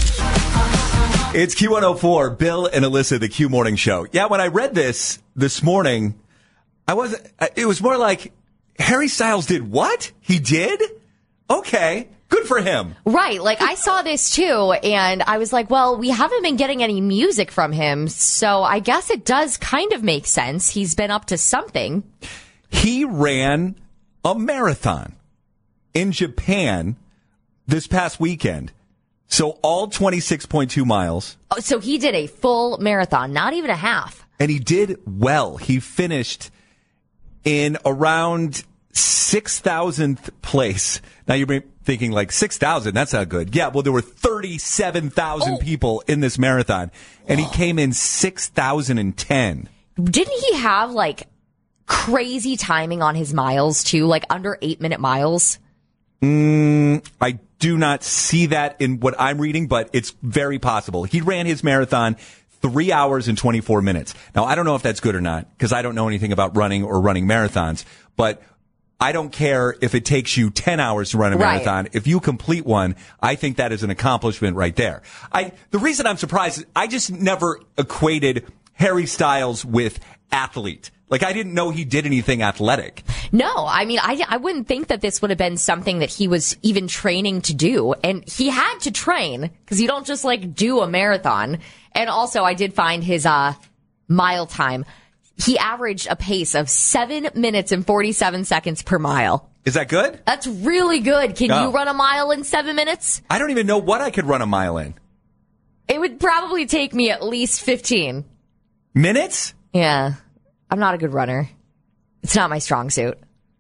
It's Q one oh four, Bill and Alyssa, the Q Morning Show. Yeah, when I read this this morning, I was it was more like, Harry Styles did what? He did? Okay, good for him. Right, like I saw this too, and I was like, well, we haven't been getting any music from him, so I guess it does kind of make sense. He's been up to something. He ran a marathon in Japan this past weekend. So all twenty-six point two miles. Oh, so he did a full marathon, not even a half. And he did well. He finished in around six thousandth place. Now you're thinking like six thousand, that's not good. Yeah, well, there were thirty-seven thousand Oh. people in this marathon, and he came in six thousand ten. Didn't he have like crazy timing on his miles too, like under eight minute miles? Mm, I do not see that in what I'm reading, but it's very possible. He ran his marathon three hours and twenty-four minutes. Now, I don't know if that's good or not, because I don't know anything about running or running marathons, but I don't care if it takes you ten hours to run a Right. marathon. If you complete one, I think that is an accomplishment right there. I, the reason I'm surprised is I just never equated Harry Styles with athlete. Like, I didn't know he did anything athletic. No, I mean, I, I wouldn't think that this would have been something that he was even training to do. And he had to train because you don't just like do a marathon. And also I did find his, uh, mile time. He averaged a pace of seven minutes and forty-seven seconds per mile. Is that good? That's really good. Can Oh. you run a mile in seven minutes? I don't even know what I could run a mile in. It would probably take me at least fifteen. Minutes? Yeah. I'm not a good runner. It's not my strong suit.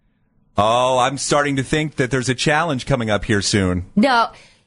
Oh, I'm starting to think that there's a challenge coming up here soon. No.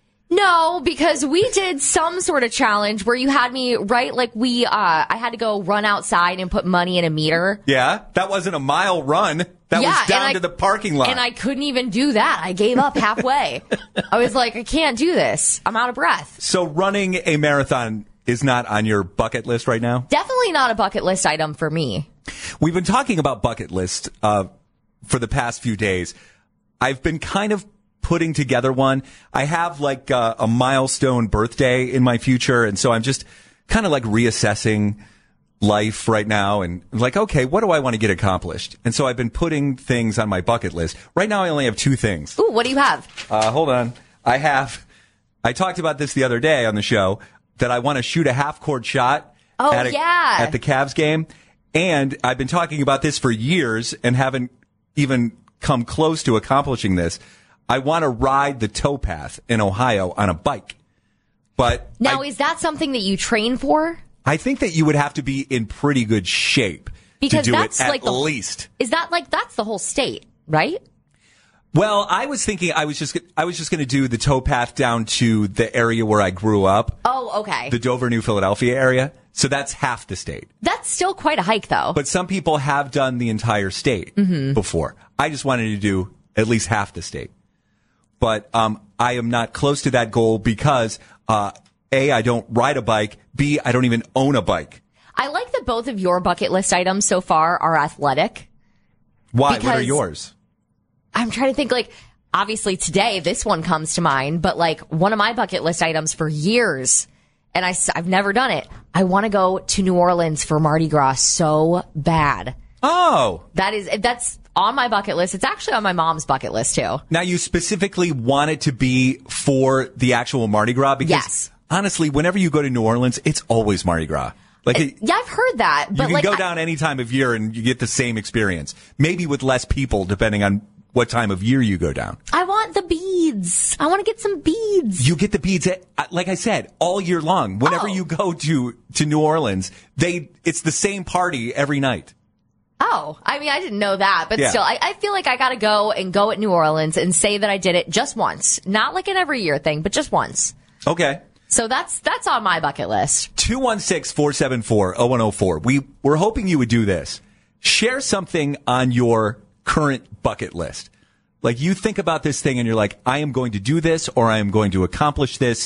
No, because we did some sort of challenge where you had me, right? Like we, uh, I had to go run outside and put money in a meter. Yeah, that wasn't a mile run. That Yeah, was and down I- to the parking lot. And I couldn't even do that. I gave up halfway. I was like, I can't do this. I'm out of breath. So running a marathon is not on your bucket list right now? Definitely not a bucket list item for me. We've been talking about bucket list uh, for the past few days. I've been kind of putting together one. I have like uh, a milestone birthday in my future, and so I'm just kind of like reassessing life right now and like, okay, what do I want to get accomplished? And so I've been putting things on my bucket list. Right now I only have two things. Ooh, what do you have? Uh, hold on. I have, I talked about this the other day on the show, that I want to shoot a half-court shot Oh, at, a, yeah. at the Cavs game. And I've been talking about this for years and haven't even come close to accomplishing this. I want to ride the towpath in Ohio on a bike. But Now, I, is that something that you train for? I think that you would have to be in pretty good shape Because to do that's it at like the, least. Is that like, that's the whole state, right? Well, I was thinking I was just I was just going to do the towpath down to the area where I grew up, Oh, okay. the Dover, New Philadelphia area. So that's half the state. That's still quite a hike, though. But some people have done the entire state Mhm. before. I just wanted to do at least half the state. But um, I am not close to that goal because, uh, A, I don't ride a bike. B, I don't even own a bike. I like that both of your bucket list items so far are athletic. Why? What are Because- yours? I'm trying to think, like, obviously today this one comes to mind, but like one of my bucket list items for years, and I, have never done it. I want to go to New Orleans for Mardi Gras so bad. Oh. That is, that's on my bucket list. It's actually on my mom's bucket list too. Now, you specifically want it to be for the actual Mardi Gras? Because Yes. honestly, whenever you go to New Orleans, it's always Mardi Gras. Like it, Yeah, I've heard that, you but can like, go I- down any time of year and you get the same experience. Maybe with less people, depending on what time of year you go down. I want the beads. I want to get some beads. You get the beads, at, like I said, all year long. Whenever you go to, to New Orleans, they it's the same party every night. Oh, I mean, I didn't know that, but Yeah. still, I, I feel like I got to go and go at New Orleans and say that I did it just once. Not like an every year thing, but just once. Okay. So that's that's on my bucket list. two one six, four seven four, zero one zero four. We, we're hoping you would do this. Share something on your current bucket list. Like you think about this thing and you're like, I am going to do this or I am going to accomplish this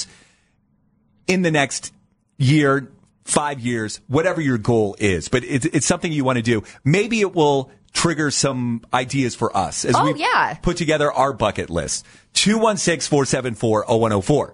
in the next year, five years, whatever your goal is. But it's, it's something you want to do. Maybe it will trigger some ideas for us as Oh, we yeah. put together our bucket list. two one six, four seven four, zero one zero four.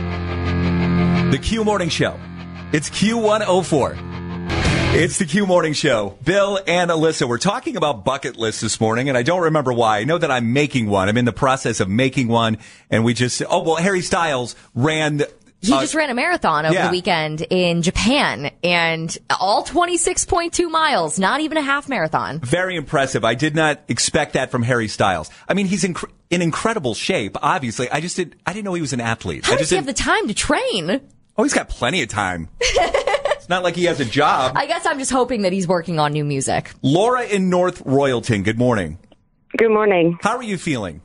The Q Morning Show. It's Q one oh four. It's the Q Morning Show. Bill and Alyssa, we're talking about bucket lists this morning, and I don't remember why. I know that I'm making one. I'm in the process of making one, and we just, oh, well, Harry Styles ran. He uh, just ran a marathon over yeah. the weekend in Japan, and all twenty-six point two miles, not even a half marathon. Very impressive. I did not expect that from Harry Styles. I mean, he's in, in incredible shape, obviously. I just did, I didn't know he was an athlete. How I does just he have didn't- the time to train? Oh, he's got plenty of time. It's not like he has a job. I guess I'm just hoping that he's working on new music. Laura in North Royalton, good morning. Good morning. How are you feeling?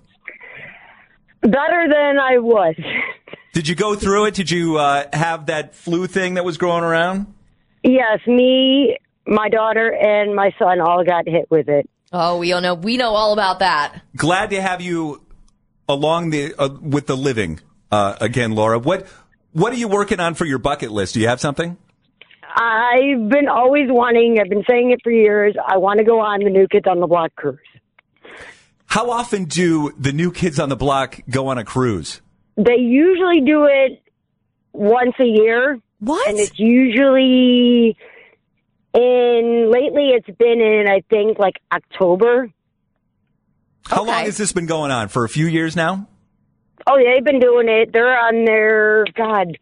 Better than I was. Did you go through it? Did you uh, have that flu thing that was growing around? Yes, me, my daughter, and my son all got hit with it. Oh, we all know we know all about that. Glad to have you along the uh, with the living uh, again, Laura. What what are you working on for your bucket list? Do you have something? I've been always wanting, I've been saying it for years, I want to go on the New Kids on the Block cruise. How often do the New Kids on the Block go on a cruise? They usually do it once a year. What? And it's usually And lately it's been in, I think, like October. How okay. long has this been going on? For a few years now? Oh, yeah, they've been doing it. They're on their, God,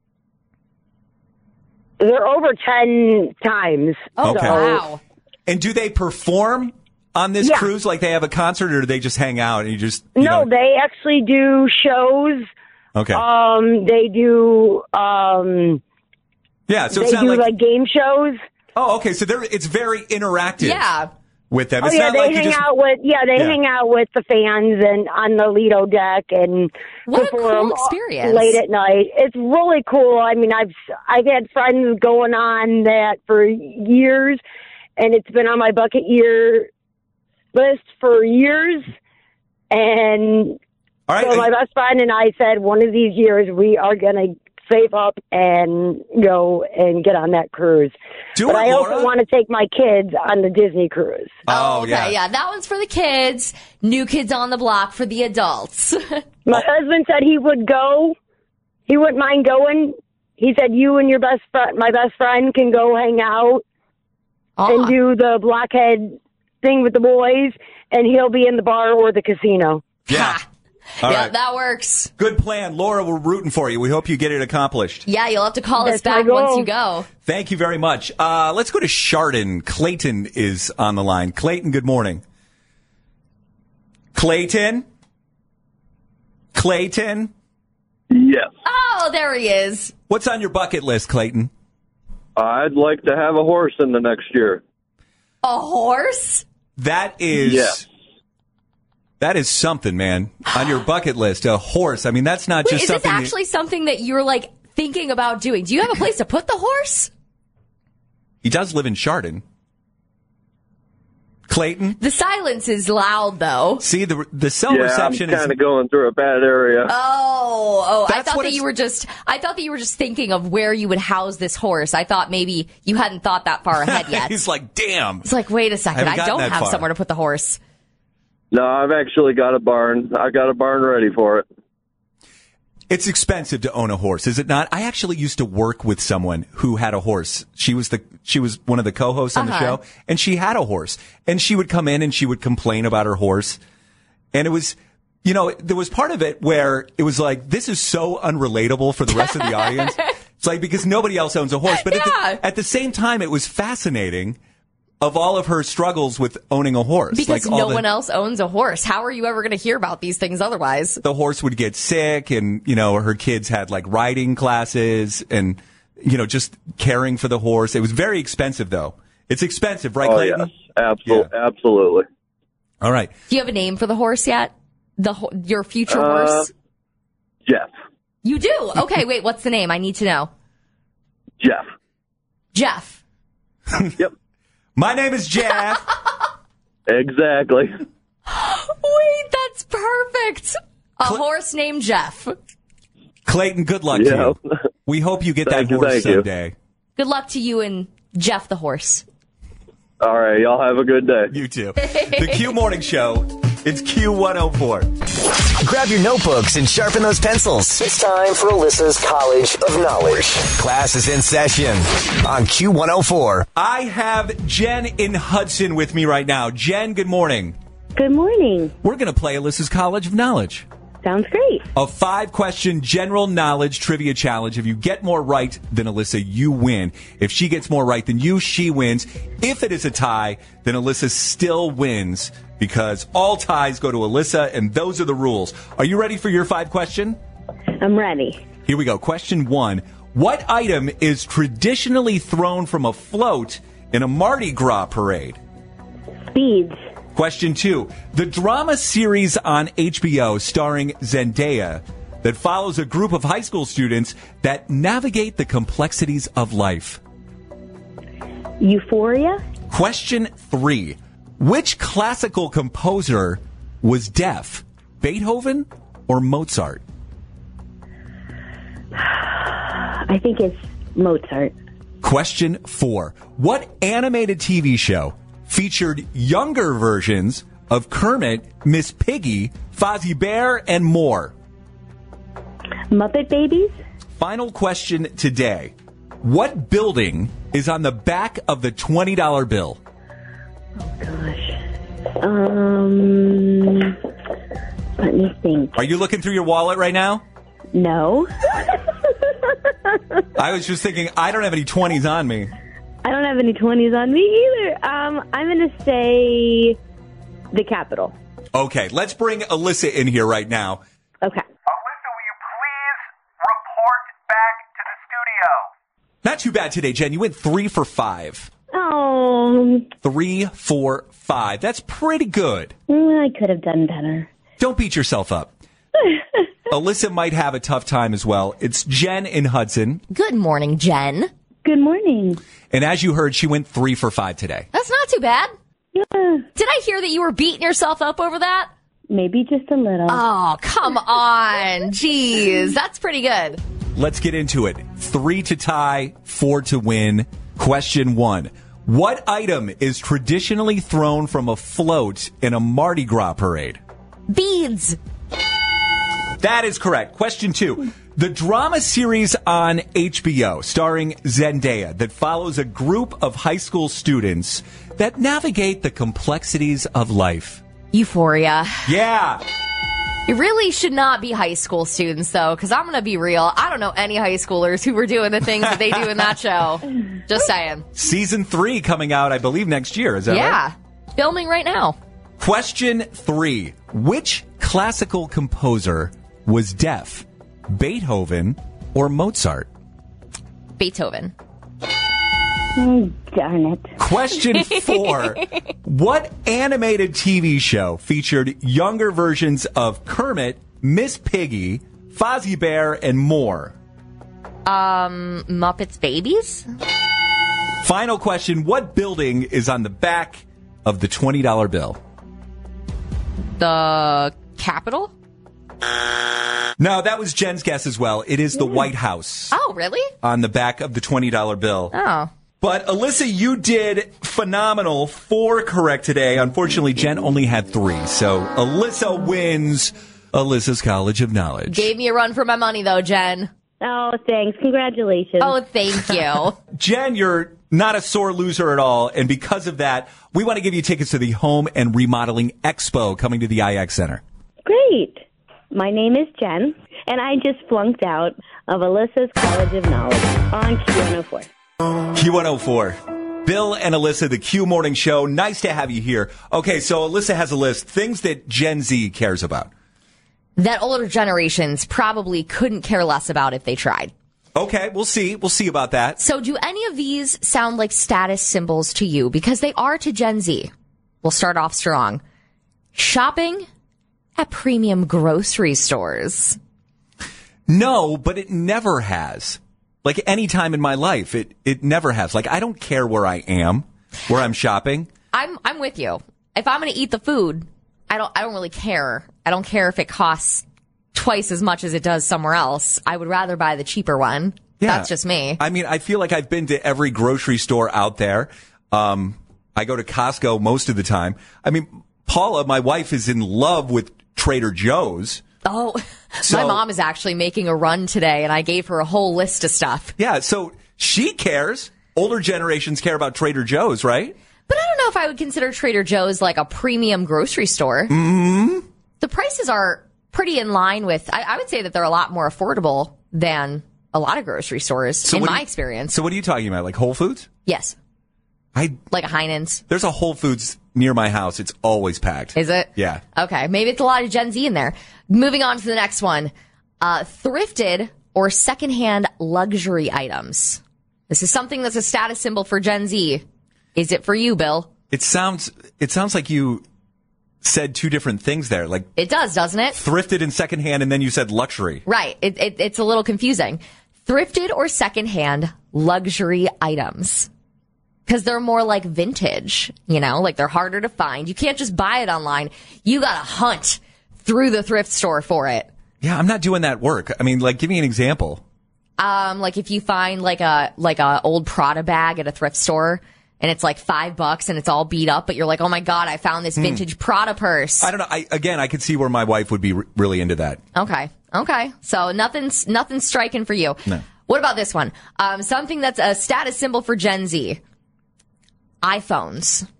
they're over ten times. Oh, okay. So. Wow. And do they perform on this Yeah. cruise? Like they have a concert, or do they just hang out and you just, you No, know? they actually do shows. Okay. Um, they do, um, yeah, so they it's not do, like, like, game shows. Oh, okay, so they're, it's very interactive. Yeah. With them. Oh, It's yeah, not they like you hang just, out with, yeah, they Yeah. hang out with the fans and on the Lido deck and What a perform cool experience. late at night. It's really cool. I mean, I've, I've had friends going on that for years, and it's been on my bucket year list for years. And All right, so my best friend and I said, one of these years we are going to save up and go and get on that cruise. Do but it, I Laura. also want to take my kids on the Disney cruise. Oh, Okay, yeah. yeah. That one's for the kids. New Kids on the Block for the adults. My husband said he would go. He wouldn't mind going. He said you and your best friend, my best friend, can go hang out and do the blockhead thing with the boys, and he'll be in the bar or the casino. Yeah. All yeah, right. that works. Good plan. Laura, we're rooting for you. We hope you get it accomplished. Yeah, you'll have to call us That's my back once goal. you go. Thank you very much. Uh, let's go to Chardon. Clayton is on the line. Clayton, good morning. Clayton? Clayton? Yes. Oh, there he is. What's on your bucket list, Clayton? I'd like to have a horse in the next year. A horse? That is... Yes. That is something, man. On your bucket list, a horse. I mean, that's not Wait, just is this something... you- actually something that you're, like, thinking about doing? Do you have a place to put the horse? He does live in Chardon. Clayton? The silence is loud, though. See, the the cell yeah, reception I'm is... kind of going through a bad area. Oh, oh! I That's thought what that it's- you were just. I thought that you were just thinking of where you would house this horse. I thought maybe you hadn't thought that far ahead yet. He's like, damn. It's like, wait a second, haven't I, gotten don't that have far. somewhere to put the horse. No, I've actually got a barn. I got a barn ready for it. It's expensive to own a horse, is it not? I actually used to work with someone who had a horse. She was the she was one of the co-hosts on Uh-huh. the show, and she had a horse. And she would come in and she would complain about her horse. And it was, you know, there was part of it where it was like, this is so unrelatable for the rest of the audience. It's like, because nobody else owns a horse. But at, Yeah. the, at the same time, it was fascinating of all of her struggles with owning a horse. Because like all no the, one else owns a horse. How are you ever going to hear about these things otherwise? the horse would get sick, and you know her kids had like riding classes, and you know just caring for the horse. It was very expensive, though. It's expensive, right, Oh, Clayton? yes. Absol- Absolutely. All right. Do you have a name for the horse yet? The ho- your future Uh, horse? Jeff. You do? Okay, wait. What's the name? I need to know. Jeff. Jeff. Yep. My name is Jeff. Exactly. Wait, that's perfect. A horse named Jeff. Clayton, good luck Yeah. to you. We hope you get Thank that you, horse thank you. someday. Good luck to you and Jeff the horse. All right. Y'all have a good day. You too. The Q Morning Show. It's Q one oh four. Grab your notebooks and sharpen those pencils. It's time for Alyssa's College of Knowledge. Class is in session on Q one oh four. I have Jen in Hudson with me right now. Jen, good morning. Good morning. We're going to play Alyssa's College of Knowledge. Sounds great. A five-question general knowledge trivia challenge. If you get more right than Alyssa, you win. If she gets more right than you, she wins. If it is a tie, then Alyssa still wins because all ties go to Alyssa, and those are the rules. Are you ready for your five-question? I'm ready. Here we go. Question one. What item is traditionally thrown from a float in a Mardi Gras parade? Beads. Question two. The drama series on H B O starring Zendaya that follows a group of high school students that navigate the complexities of life. Euphoria. Question three. Which classical composer was deaf? Beethoven or Mozart? I think it's Mozart. Question four. What animated T V show featured younger versions of Kermit, Miss Piggy, Fozzie Bear, and more? Muppet Babies. Final question today. What building is on the back of the twenty dollar bill? Oh, gosh. Um, let me think. Are you looking through your wallet right now? No. I was just thinking, I don't have any twenties on me. I don't have any twenties on me either. Um, I'm going to say the Capitol. Okay, let's bring Alyssa in here right now. Okay. Alyssa, will you please report back to the studio? Not too bad today, Jen. You went three for five. Oh. Three, four, five. That's pretty good. I could have done better. Don't beat yourself up. Alyssa might have a tough time as well. It's Jen in Hudson. Good morning, Jen. Good morning. And as you heard, she went three for five today. That's not too bad. Yeah. Did I hear that you were beating yourself up over that? Maybe just a little. Oh, come on. Jeez, that's pretty good. Let's get into it. Three to tie, four to win. Question one. What item is traditionally thrown from a float in a Mardi Gras parade? Beads. That is correct. Question two. The drama series on H B O starring Zendaya that follows a group of high school students that navigate the complexities of life. Euphoria. Yeah. You really should not be high school students, though, because I'm going to be real. I don't know any high schoolers who were doing the things that they do in that show. Just saying. Season three coming out, I believe, next year. Is that yeah. right? Yeah. Filming right now. Question three. Which classical composer was deaf? Beethoven or Mozart? Beethoven. Oh, darn it. Question four. What animated T V show featured younger versions of Kermit, Miss Piggy, Fozzie Bear, and more? Um, Muppets Babies? Final question. What building is on the back of the twenty dollar bill? The Capitol? No, that was Jen's guess as well. It is the White House. Oh, really? On the back of the twenty dollar bill. Oh. But Alyssa, you did phenomenal. Four correct today. Unfortunately, Jen only had three. So Alyssa wins Alyssa's College of Knowledge. Gave me a run for my money, though, Jen. Oh, thanks. Congratulations. Oh, thank you. Jen, you're not a sore loser at all. And because of that, we want to give you tickets to the Home and Remodeling Expo coming to the I X Center. Great. My name is Jen, and I just flunked out of Alyssa's College of Knowledge on Q one oh four. Q one oh four. Bill and Alyssa, the Q Morning Show. Nice to have you here. Okay, so Alyssa has a list. Things that Gen Z cares about. That older generations probably couldn't care less about if they tried. Okay, we'll see. We'll see about that. So do any of these sound like status symbols to you? Because they are to Gen Z. We'll start off strong. Shopping at premium grocery stores. No, but it never has. Like any time in my life, it, it never has. Like, I don't care where I am, where I'm shopping. I'm I'm with you. If I'm going to eat the food, I don't I don't really care. I don't care if it costs twice as much as it does somewhere else. I would rather buy the cheaper one. Yeah. That's just me. I mean, I feel like I've been to every grocery store out there. Um, I go to Costco most of the time. I mean, Paula, my wife, is in love with Trader Joe's. Oh, So- my mom is actually making a run today, and I gave her a whole list of stuff. Yeah, so she cares. Older generations care about Trader Joe's, right? But I don't know if I would consider Trader Joe's like a premium grocery store. Mm-hmm. The prices are pretty in line with, I, I would say that they're a lot more affordable than a lot of grocery stores, So in what do my you- experience. So what are you talking about? Like Whole Foods? Yes. I Like a Heinen's. There's a Whole Foods near my house. It's always packed. Is it? Yeah. Okay, maybe it's a lot of Gen Z in there. Moving on to the next one. Uh, thrifted or secondhand luxury items. This is something that's a status symbol for Gen Z. Is it for you, Bill? It sounds it sounds like you said two different things there. Like It does, doesn't it? thrifted and secondhand, and then you said luxury. Right. It, it, it's a little confusing. Thrifted or secondhand luxury items. Because they're more like vintage, you know, like they're harder to find. You can't just buy it online. You got to hunt through the thrift store for it. Yeah, I'm not doing that work. I mean, like, give me an example. Um, like if you find like a, like a old Prada bag at a thrift store and it's like five bucks and it's all beat up, but you're like, oh my God, I found this vintage Prada purse. I don't know. I, again, I could see where my wife would be re- really into that. Okay. Okay. So nothing's, nothing's striking for you. No. What about this one? Um, something that's a status symbol for Gen Z. iPhones.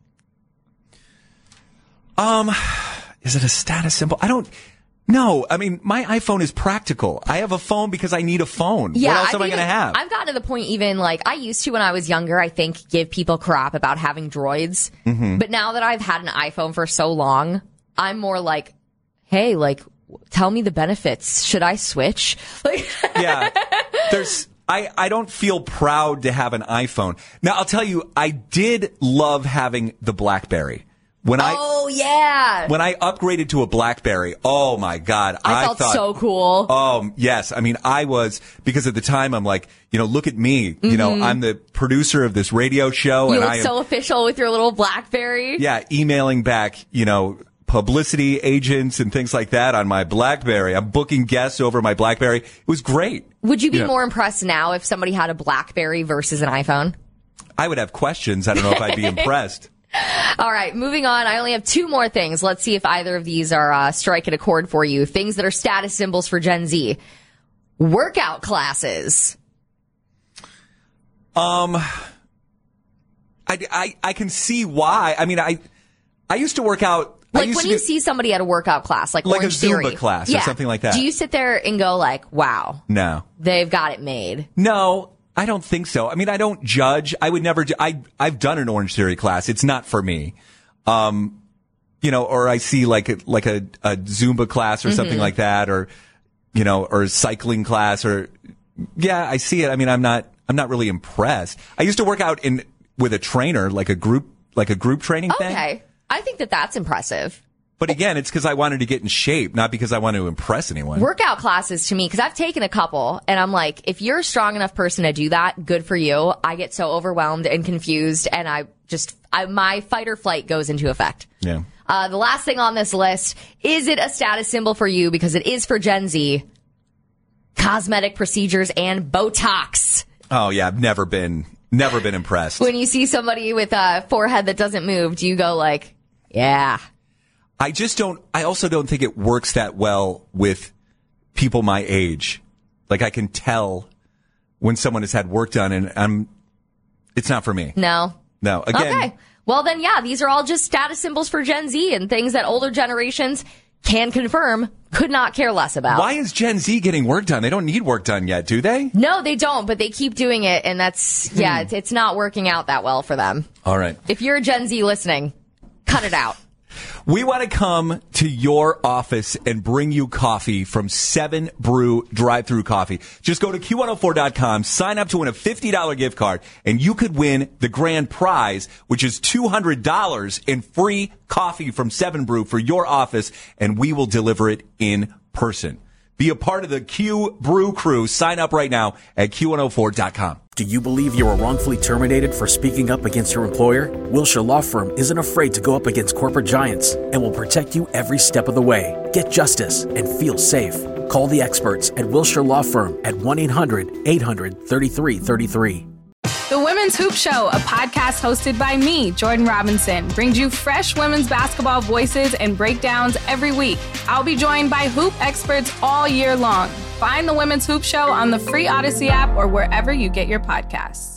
Um, is it a status symbol? I don't... No, I mean, my iPhone is practical. I have a phone because I need a phone. Yeah, what else I am I going to it- have? I've gotten to the point even, like, I used to when I was younger, I think, give people crap about having droids. Mhm. But now that I've had an iPhone for so long, I'm more like, hey, like, tell me the benefits. Should I switch? Like, Yeah. There's... I, I don't feel proud to have an iPhone. Now, I'll tell you, I did love having the BlackBerry. When I oh, yeah. when I upgraded to a BlackBerry, oh my God. I, I felt thought, so cool. Um, yes. I mean, I was, because at the time I'm like, you know, look at me. You know, Mhm. I'm the producer of this radio show. You and look I am, so official with your little BlackBerry. yeah, emailing back, you know, publicity agents and things like that on my BlackBerry. I'm booking guests over my BlackBerry. It was great. Would you be know, more impressed now if somebody had a BlackBerry versus an iPhone? I would have questions. I don't know if I'd be impressed. All right, moving on. I only have two more things. Let's see if either of these are uh, striking a chord for you. Things that are status symbols for Gen Z. Workout classes. Um, I, I, I can see why. I mean, I, I used to work out. I Like used when to you do- see somebody at a workout class, like, Like a Orange Theory. Zumba class or Yeah. something like that. Do you sit there and go like, wow, No. they've got it made? No, I don't think so. I mean, I don't judge. I would never do, I, I've done an Orange Theory class. It's not for me. Um, you know, or I see like a, like a, a Zumba class or something Mhm. like that, or, you know, or a cycling class, or, yeah, I see it. I mean, I'm not, I'm not really impressed. I used to work out in, with a trainer, like a group, like a group training thing. Okay. I think that that's impressive. But again, it's because I wanted to get in shape, not because I want to impress anyone. Workout classes to me, because I've taken a couple, and I'm like, if you're a strong enough person to do that, good for you. I get so overwhelmed and confused, and I just, I, my fight or flight goes into effect. Yeah. Uh, the last thing on this list, is it a status symbol for you? Because it is for Gen Z. Cosmetic procedures and Botox. Oh yeah, I've never been, never been impressed. When you see somebody with a forehead that doesn't move, do you go like, yeah. I just don't, I also don't think it works that well with people my age. Like I can tell when someone has had work done, and I'm, it's not for me. No. No. Again, Okay. Well, then, yeah, these are all just status symbols for Gen Z and things that older generations can confirm could not care less about. why is Gen Z getting work done? They don't need work done yet, do they? No, they don't, but they keep doing it, and that's, yeah, it's, it's not working out that well for them. All right. If you're a Gen Z listening, cut it out. We want to come to your office and bring you coffee from Seven Brew Drive-Thru Coffee. Just go to Q one oh four dot com, sign up to win a fifty dollars gift card, and you could win the grand prize, which is two hundred dollars in free coffee from Seven Brew for your office, and we will deliver it in person. Be a part of the Q Brew crew. Sign up right now at Q one oh four dot com. Do you believe you were wrongfully terminated for speaking up against your employer? Wilshire Law Firm isn't afraid to go up against corporate giants and will protect you every step of the way. Get justice and feel safe. Call the experts at Wilshire Law Firm at one eight hundred eight hundred thirty-three thirty-three. The Women's Hoop Show, a podcast hosted by me, Jordan Robinson, brings you fresh women's basketball voices and breakdowns every week. I'll be joined by hoop experts all year long. Find the Women's Hoop Show on the free Odyssey app or wherever you get your podcasts.